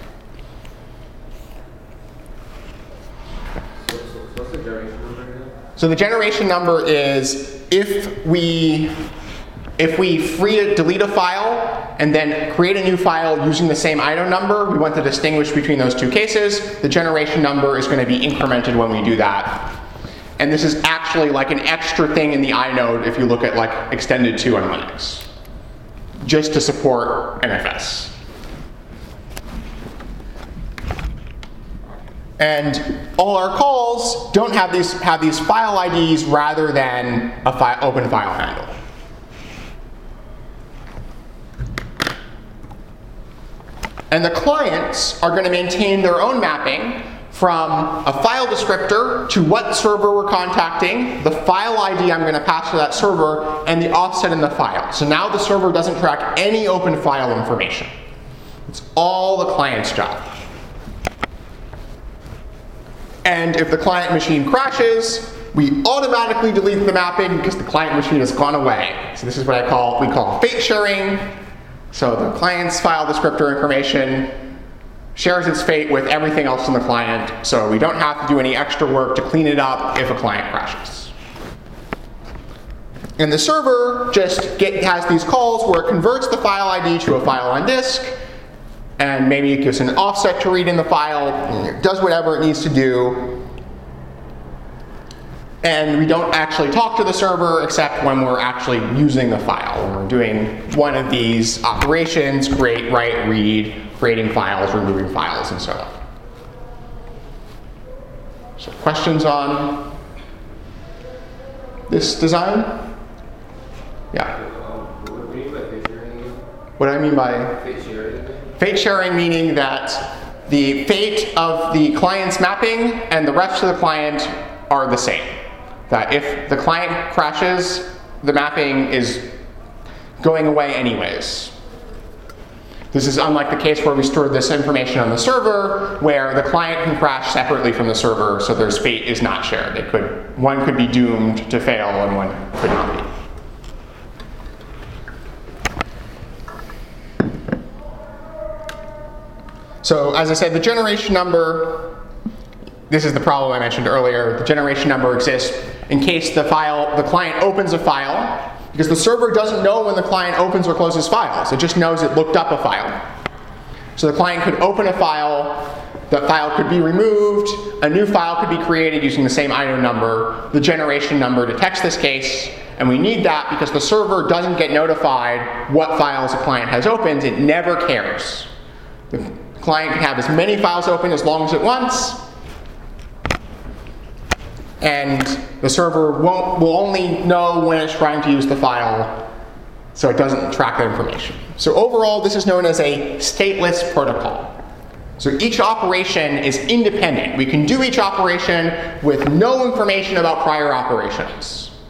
So what's the generation number again? So the generation number is if we delete a file and then create a new file using the same inode number, we want to distinguish between those two cases. The generation number is going to be incremented when we do that. And this is actually like an extra thing in the inode if you look at like extended 2 on Linux, just to support NFS. And all our calls don't have these file IDs rather than a open file handle. And the clients are going to maintain their own mapping from a file descriptor to what server we're contacting, the file ID I'm going to pass to that server, and the offset in the file. So now the server doesn't track any open file information. It's all the client's job. And if the client machine crashes, we automatically delete the mapping because the client machine has gone away. So this is what we call fate sharing. So the client's file descriptor information shares its fate with everything else in the client, so we don't have to do any extra work to clean it up if a client crashes. And the server just has these calls where it converts the file ID to a file on disk, and maybe it gives an offset to read in the file, and it does whatever it needs to do. And we don't actually talk to the server except when we're actually using the file. When we're doing one of these operations, create, write, read, creating files, removing files, and so on. So questions on this design? Yeah. What do you mean by fate sharing? What do I mean by Fate sharing? fate sharing? Meaning that the fate of the client's mapping and the rest of the client are the same. That if the client crashes, the mapping is going away anyways. This is unlike the case where we stored this information on the server, where the client can crash separately from the server, so their fate is not shared. One could be doomed to fail and one could not be. So as I said, the generation number, this is the problem I mentioned earlier. The generation number exists in case the client opens a file, because the server doesn't know when the client opens or closes files. It just knows it looked up a file. So the client could open a file, that file could be removed, a new file could be created using the same inode number. The generation number detects this case, and we need that because the server doesn't get notified what files the client has opened. It never cares. The client can have as many files open as long as it wants, and the server will only know when it's trying to use the file, so it doesn't track that information. So overall, this is known as a stateless protocol. So each operation is independent. We can do each operation with no information about prior operations.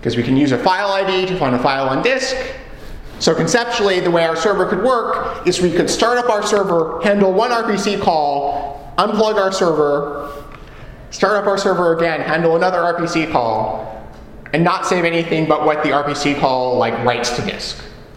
because we can use a file ID to find a file on disk. So conceptually, the way our server could work is we could start up our server, handle one RPC call, unplug our server, start up our server again, handle another RPC call, and not save anything but what the RPC call writes to disk.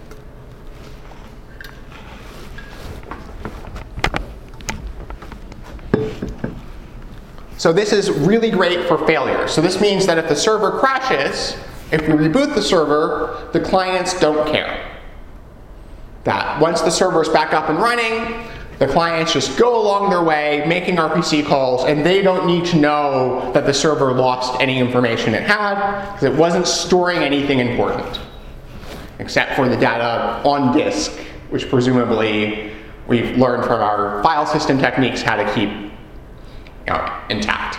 So this is really great for failure. So this means that if the server crashes, if we reboot the server, the clients don't care. That once the server is back up and running, the clients just go along their way, making RPC calls, and they don't need to know that the server lost any information it had, because it wasn't storing anything important, except for the data on disk, which presumably we've learned from our file system techniques how to keep intact.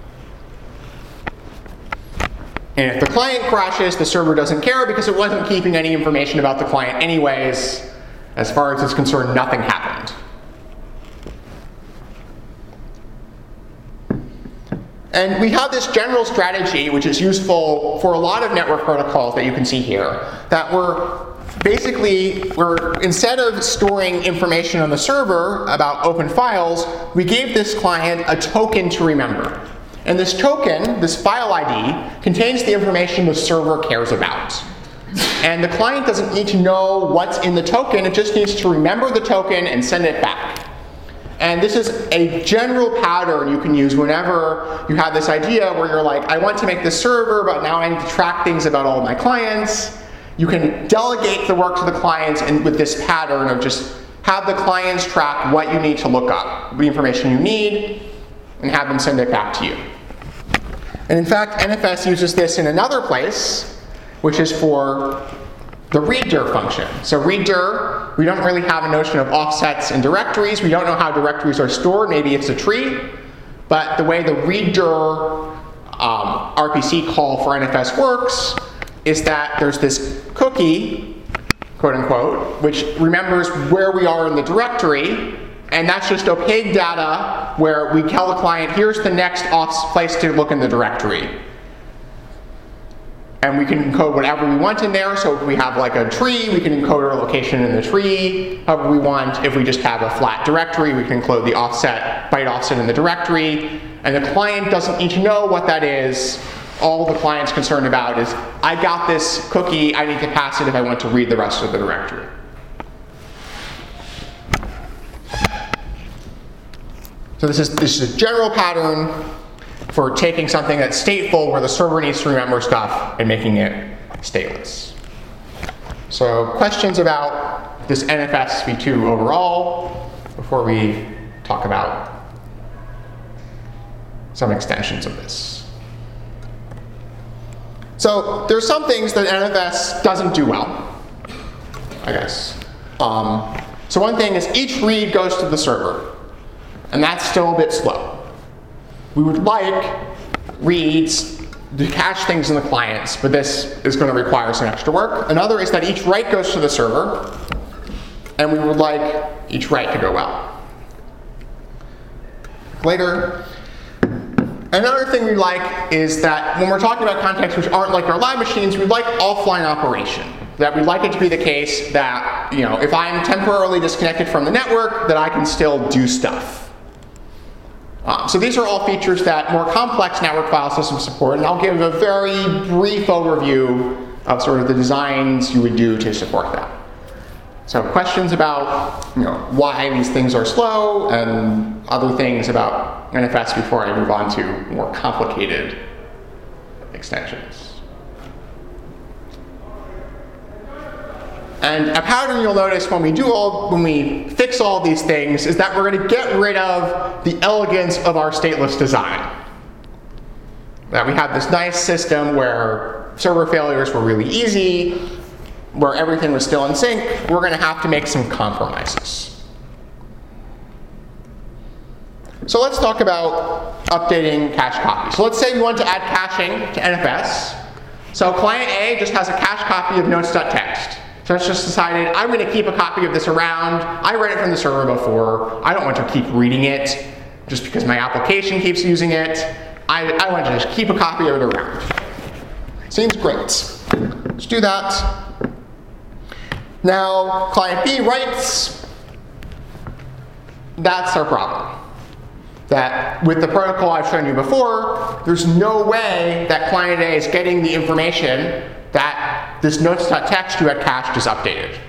And if the client crashes, the server doesn't care because it wasn't keeping any information about the client anyways. As far as it's concerned, nothing happened. And we have this general strategy, which is useful for a lot of network protocols that you can see here, that we're instead of storing information on the server about open files, we gave this client a token to remember. And this token, this file ID, contains the information the server cares about. And the client doesn't need to know what's in the token, it just needs to remember the token and send it back. And this is a general pattern you can use whenever you have this idea where you're like, I want to make this server, but now I need to track things about all of my clients. You can delegate the work to the clients and with this pattern of just have the clients track what you need to look up, the information you need, and have them send it back to you. And in fact, NFS uses this in another place, which is for the readdir function. So readdir, we don't really have a notion of offsets in directories. We don't know how directories are stored. Maybe it's a tree. But the way the readdir RPC call for NFS works is that there's this cookie, quote unquote, which remembers where we are in the directory. And that's just opaque data where we tell the client, here's the next place to look in the directory. And we can encode whatever we want in there. So if we have a tree, we can encode our location in the tree however we want. If we just have a flat directory, we can encode the byte offset in the directory. And the client doesn't need to know what that is. All the client's concerned about is, I got this cookie, I need to pass it if I want to read the rest of the directory. So this is a general pattern for taking something that's stateful where the server needs to remember stuff and making it stateless. So questions about this NFS v2 overall before we talk about some extensions of this. So there's some things that NFS doesn't do well, I guess. So one thing is each read goes to the server. And that's still a bit slow. We would like reads to cache things in the clients, but this is going to require some extra work. Another is that each write goes to the server, and we would like each write to go well. Later, another thing we like is that when we're talking about contexts which aren't like our live machines, we like offline operation. That we'd like it to be the case that, if I'm temporarily disconnected from the network, that I can still do stuff. So these are all features that more complex network file systems support, and I'll give a very brief overview of sort of the designs you would do to support that. So questions about why these things are slow and other things about NFS before I move on to more complicated extensions. And a pattern you'll notice when we fix all these things is that we're going to get rid of the elegance of our stateless design. That we have this nice system where server failures were really easy, where everything was still in sync. We're going to have to make some compromises. So let's talk about updating cache copies. So let's say we want to add caching to NFS. So client A just has a cache copy of notes.txt. So it's just decided, I'm going to keep a copy of this around. I read it from the server before. I don't want to keep reading it just because my application keeps using it. I want to just keep a copy of it around. Seems great. Let's do that. Now, client B writes. That's our problem. That with the protocol I've shown you before, there's no way that client A is getting the information that this notes.txt you had cached is updated.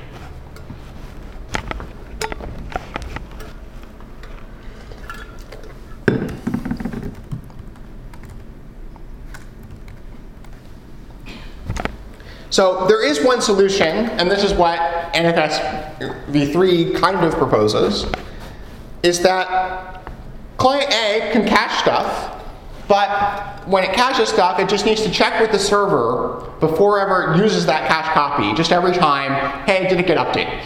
So there is one solution, and this is what NFS v3 kind of proposes, is that client A can cache stuff, but when it caches stuff, it just needs to check with the server before ever it uses that cache copy, just every time, hey, did it get updated?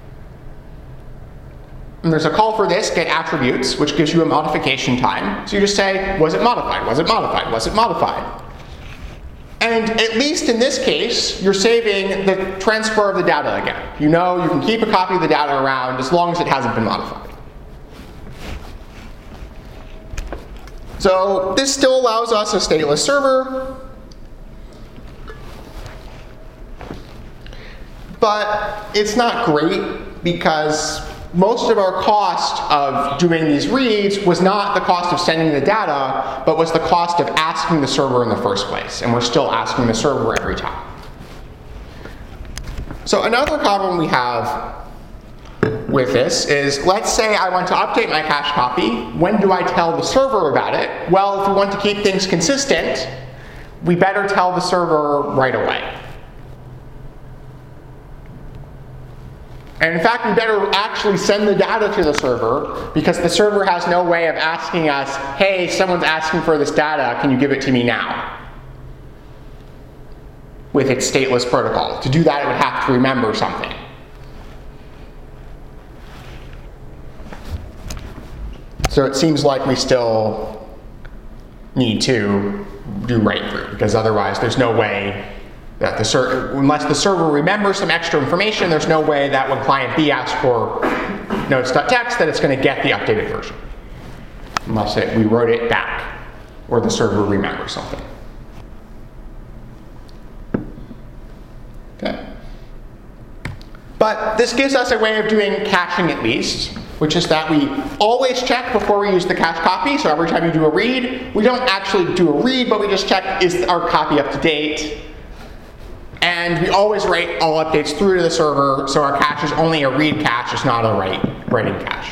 And there's a call for this, get attributes, which gives you a modification time. So you just say, was it modified, was it modified, was it modified? And at least in this case, you're saving the transfer of the data again. You know you can keep a copy of the data around as long as it hasn't been modified. So this still allows us a stateless server. But it's not great because most of our cost of doing these reads was not the cost of sending the data, but was the cost of asking the server in the first place. And we're still asking the server every time. So another problem we have with this is, let's say I want to update my cache copy. When do I tell the server about it? Well, if we want to keep things consistent, we better tell the server right away. And in fact, we better actually send the data to the server, because the server has no way of asking us, hey, someone's asking for this data, can you give it to me now? With its stateless protocol. To do that, it would have to remember something. So it seems like we still need to do write through, because otherwise there's no way that unless the server remembers some extra information, there's no way that when client B asks for notes.txt that it's going to get the updated version. Unless we wrote it back, or the server remembers something. Okay. But this gives us a way of doing caching at least, which is that we always check before we use the cache copy. So every time you do a read, we don't actually do a read, but we just check, is our copy up to date? And we always write all updates through to the server, so our cache is only a read cache, it's not a writing cache.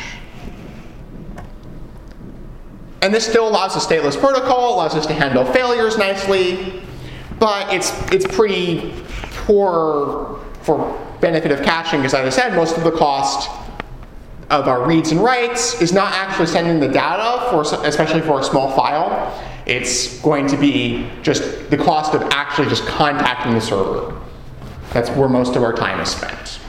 And this still allows a stateless protocol, allows us to handle failures nicely, but it's pretty poor for benefit of caching, because as I said, most of the cost of our reads and writes is not actually sending the data, especially for a small file. It's going to be just the cost of actually just contacting the server. That's where most of our time is spent.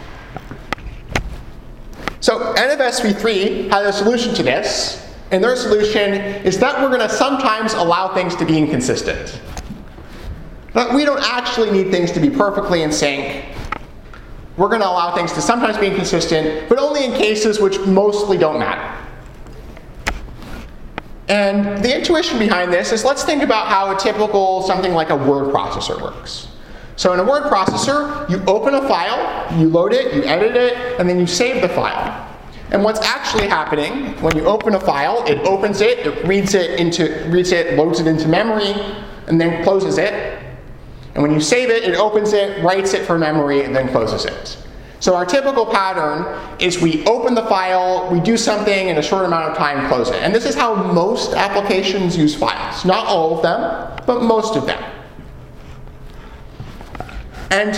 So NFS v3 had a solution to this, and their solution is that we're going to sometimes allow things to be inconsistent. But we don't actually need things to be perfectly in sync. We're going to allow things to sometimes be inconsistent, but only in cases which mostly don't matter. And the intuition behind this is, let's think about how a typical something like a word processor works. So in a word processor, you open a file, you load it, you edit it, and then you save the file. And what's actually happening when you open a file, it opens it, it reads it, loads it into memory, and then closes it. And when you save it, it opens it, writes it for memory, and then closes it. So our typical pattern is we open the file, we do something in a short amount of time, close it. And this is how most applications use files. Not all of them, but most of them. And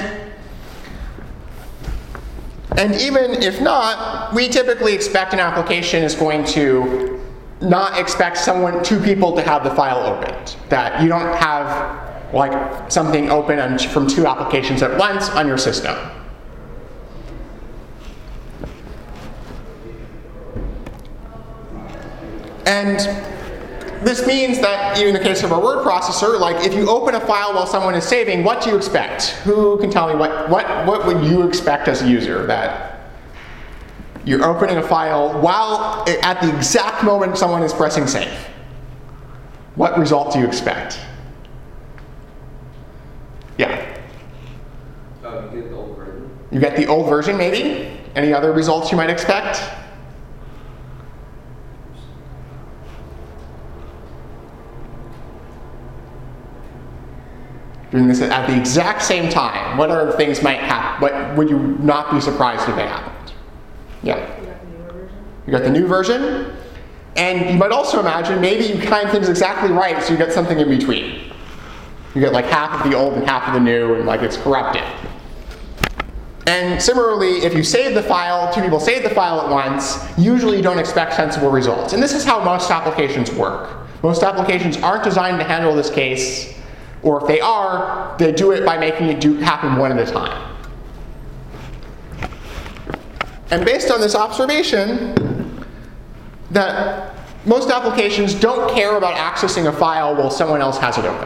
even if not, we typically expect an application is going to not expect two people to have the file opened. That you don't have like something open from two applications at once on your system. And this means that even in the case of a word processor, like if you open a file while someone is saving, what do you expect? Who can tell me what would you expect as a user? That you're opening a file while at the exact moment someone is pressing save. What result do you expect? You get the old version, maybe? Any other results you might expect? Doing this at the exact same time, what other things might happen? What would you not be surprised if they happened? Yeah. You got the new version. And you might also imagine maybe you time things exactly right, so you get something in between. You get like half of the old and half of the new, and like it's corrupted. And similarly, if you save the file, two people save the file at once, usually you don't expect sensible results. And this is how most applications work. Most applications aren't designed to handle this case, or if they are, they do it by making it happen one at a time. And based on this observation, that most applications don't care about accessing a file while someone else has it open.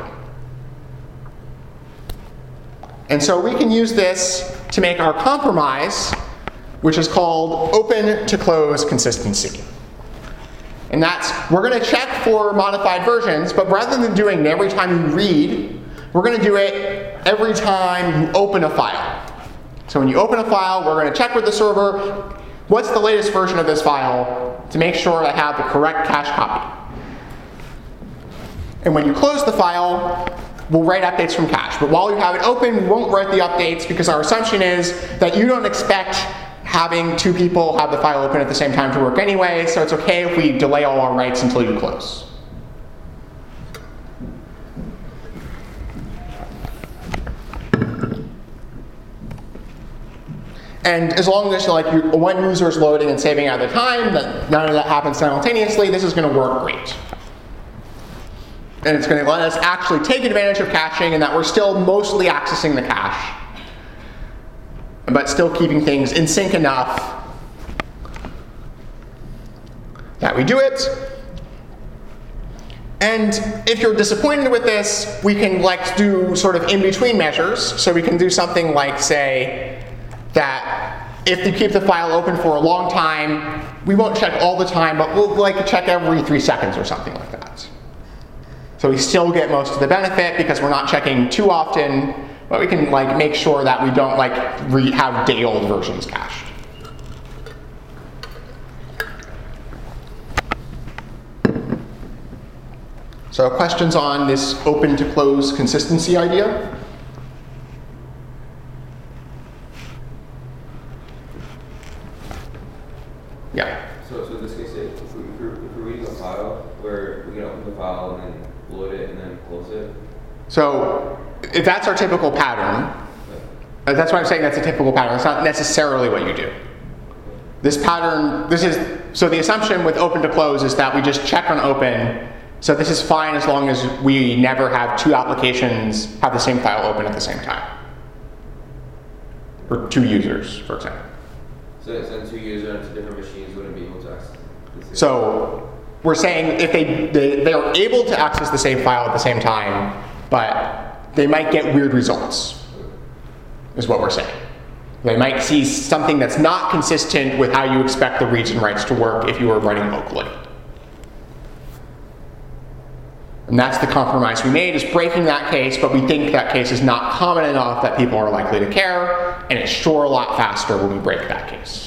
And so we can use this to make our compromise, which is called open to close consistency. And that's, we're going to check for modified versions, but rather than doing it every time you read, we're going to do it every time you open a file. So when you open a file, we're going to check with the server, what's the latest version of this file to make sure I have the correct cache copy. And when you close the file, we'll write updates from cache. But while you have it open, we won't write the updates because our assumption is that you don't expect having two people have the file open at the same time to work anyway, so it's okay if we delay all our writes until you close. And as long as one user is loading and saving at a time, that none of that happens simultaneously, this is going to work great. And it's going to let us actually take advantage of caching and that we're still mostly accessing the cache, but still keeping things in sync enough that we do it. And if you're disappointed with this, we can do sort of in-between measures. So we can do something like say that if you keep the file open for a long time, we won't check all the time, but we'll check every 3 seconds or something like that. So we still get most of the benefit because we're not checking too often, but we can make sure that we don't have day-old versions cached. So questions on this open to close consistency idea? Yeah. So in this case, if we're reading a file where we can open the file and then load it and then close it. So if that's our typical pattern, that's why I'm saying that's a typical pattern. It's not necessarily what you do. This pattern, so the assumption with open to close is that we just check on open. So this is fine as long as we never have two applications have the same file open at the same time. Or two users, for example. So two users on two different machines wouldn't be able to access it. So we're saying if they are able to access the same file at the same time, but they might get weird results, is what we're saying. They might see something that's not consistent with how you expect the reads and writes to work if you were running locally. And that's the compromise we made, is breaking that case, but we think that case is not common enough that people are likely to care, and it's sure a lot faster when we break that case.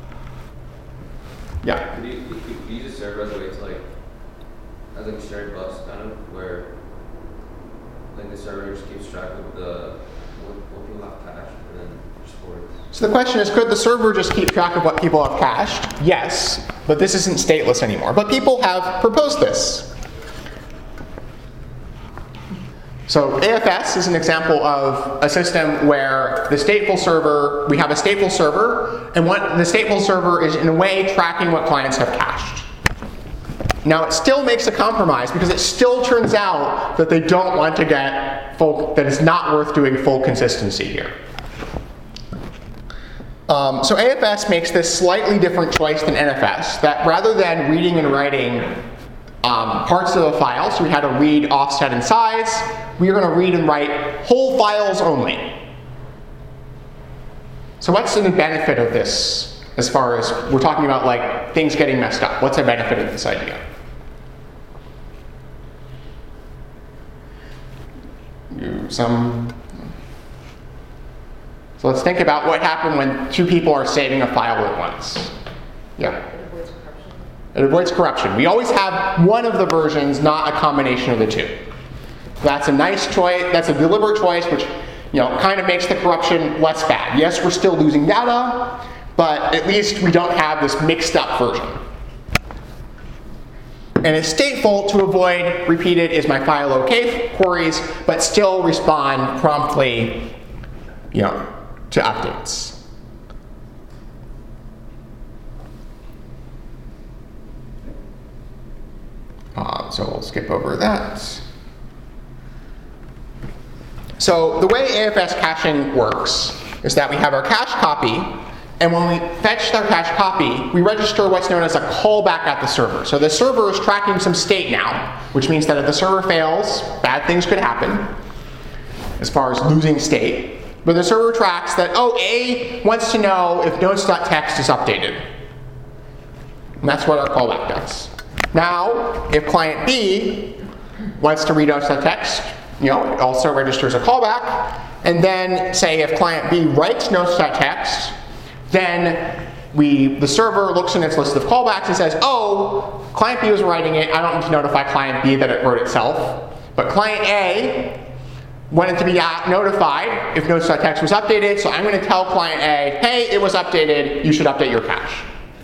Yeah? Could you use a server as a way to as a shared bus kind of, where the server just keeps track of what people have cached and then just forwards? So the question is, could the server just keep track of what people have cached? Yes, but this isn't stateless anymore. But people have proposed this. So AFS is an example of a system where the stateful server, we have a stateful server, and the stateful server is in a way tracking what clients have cached. Now it still makes a compromise because it still turns out that they don't want to get that it's not worth doing full consistency here. So AFS makes this slightly different choice than NFS, that rather than reading and writing parts of the file, so we had to read offset and size, we are going to read and write whole files only. So what's the benefit of this as far as we're talking about things getting messed up? What's the benefit of this idea? So let's think about what happened when two people are saving a file at once. Yeah. It avoids corruption. It avoids corruption. We always have one of the versions, not a combination of the two. That's a nice choice. That's a deliberate choice, which kind of makes the corruption less bad. Yes, we're still losing data, but at least we don't have this mixed up version. And it's stateful to avoid repeated is my file okay queries, but still respond promptly, to updates. So we'll skip over that. So the way AFS caching works is that we have our cache copy, and when we fetch our cache copy, we register what's known as a callback at the server. So the server is tracking some state now, which means that if the server fails, bad things could happen as far as losing state. But the server tracks that, A wants to know if notes.txt is updated. And that's what our callback does. Now, if client B wants to read notes.txt, it also registers a callback. And then, say, if client B writes notes.txt, then the server looks in its list of callbacks and says, oh, client B was writing it. I don't need to notify client B that it wrote itself. But client A wanted to be notified if notes.txt was updated, so I'm going to tell client A, hey, it was updated. You should update your cache.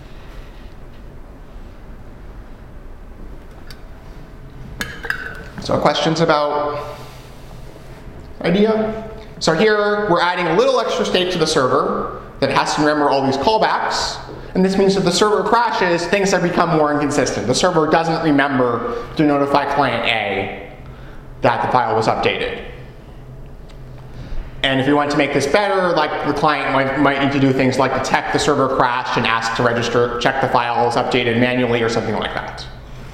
So questions about idea? So here we're adding a little extra state to the server that has to remember all these callbacks. And this means if the server crashes, things have become more inconsistent. The server doesn't remember to notify client A that the file was updated. And if you want to make this better, like the client might need to do things like detect the server crashed and ask to check the file is updated manually or something like that.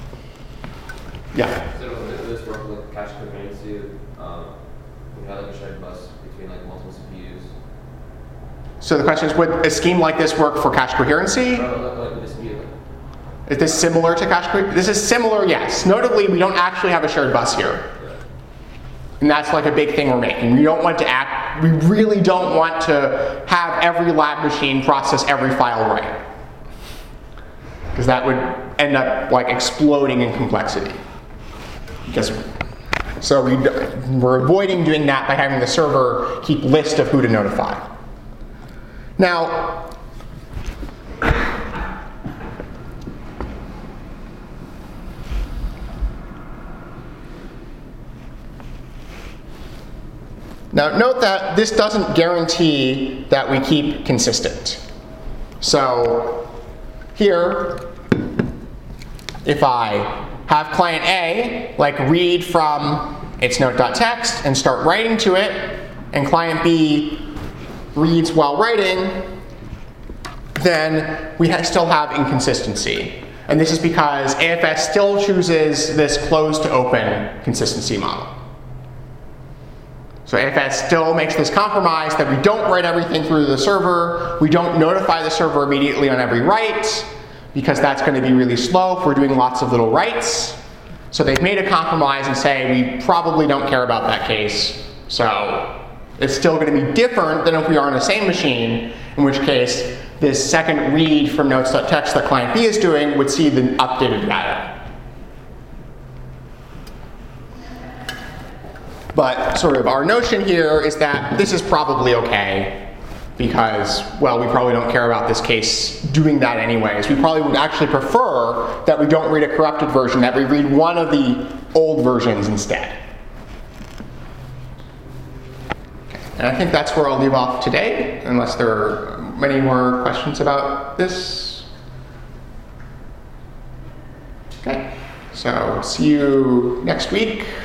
Yeah? So does this work with cache coherency? We have like a shared bus between like multiple CPUs. So the question is, would a scheme like this work for cache coherency? Is this similar to cache coherency? This is similar, yes. Notably, we don't actually have a shared bus here. And that's like a big thing we're making. We really don't want to have every lab machine process every file right. Because that would end up like exploding in complexity. So we're avoiding doing that by having the server keep list of who to notify. Now, note that this doesn't guarantee that we keep consistent. So here, if I have client A read from its note.txt and start writing to it, and client B reads while writing, then we still have inconsistency. And this is because AFS still chooses this closed to open consistency model. So AFS still makes this compromise that we don't write everything through the server, we don't notify the server immediately on every write, because that's going to be really slow if we're doing lots of little writes. So they've made a compromise and say we probably don't care about that case. So it's still going to be different than if we are on the same machine, in which case this second read from notes.txt that client B is doing would see the updated data. But sort of our notion here is that this is probably okay because, well, we probably don't care about this case doing that anyways. We probably would actually prefer that we don't read a corrupted version, that we read one of the old versions instead. And I think that's where I'll leave off today, unless there are many more questions about this. Okay, so see you next week.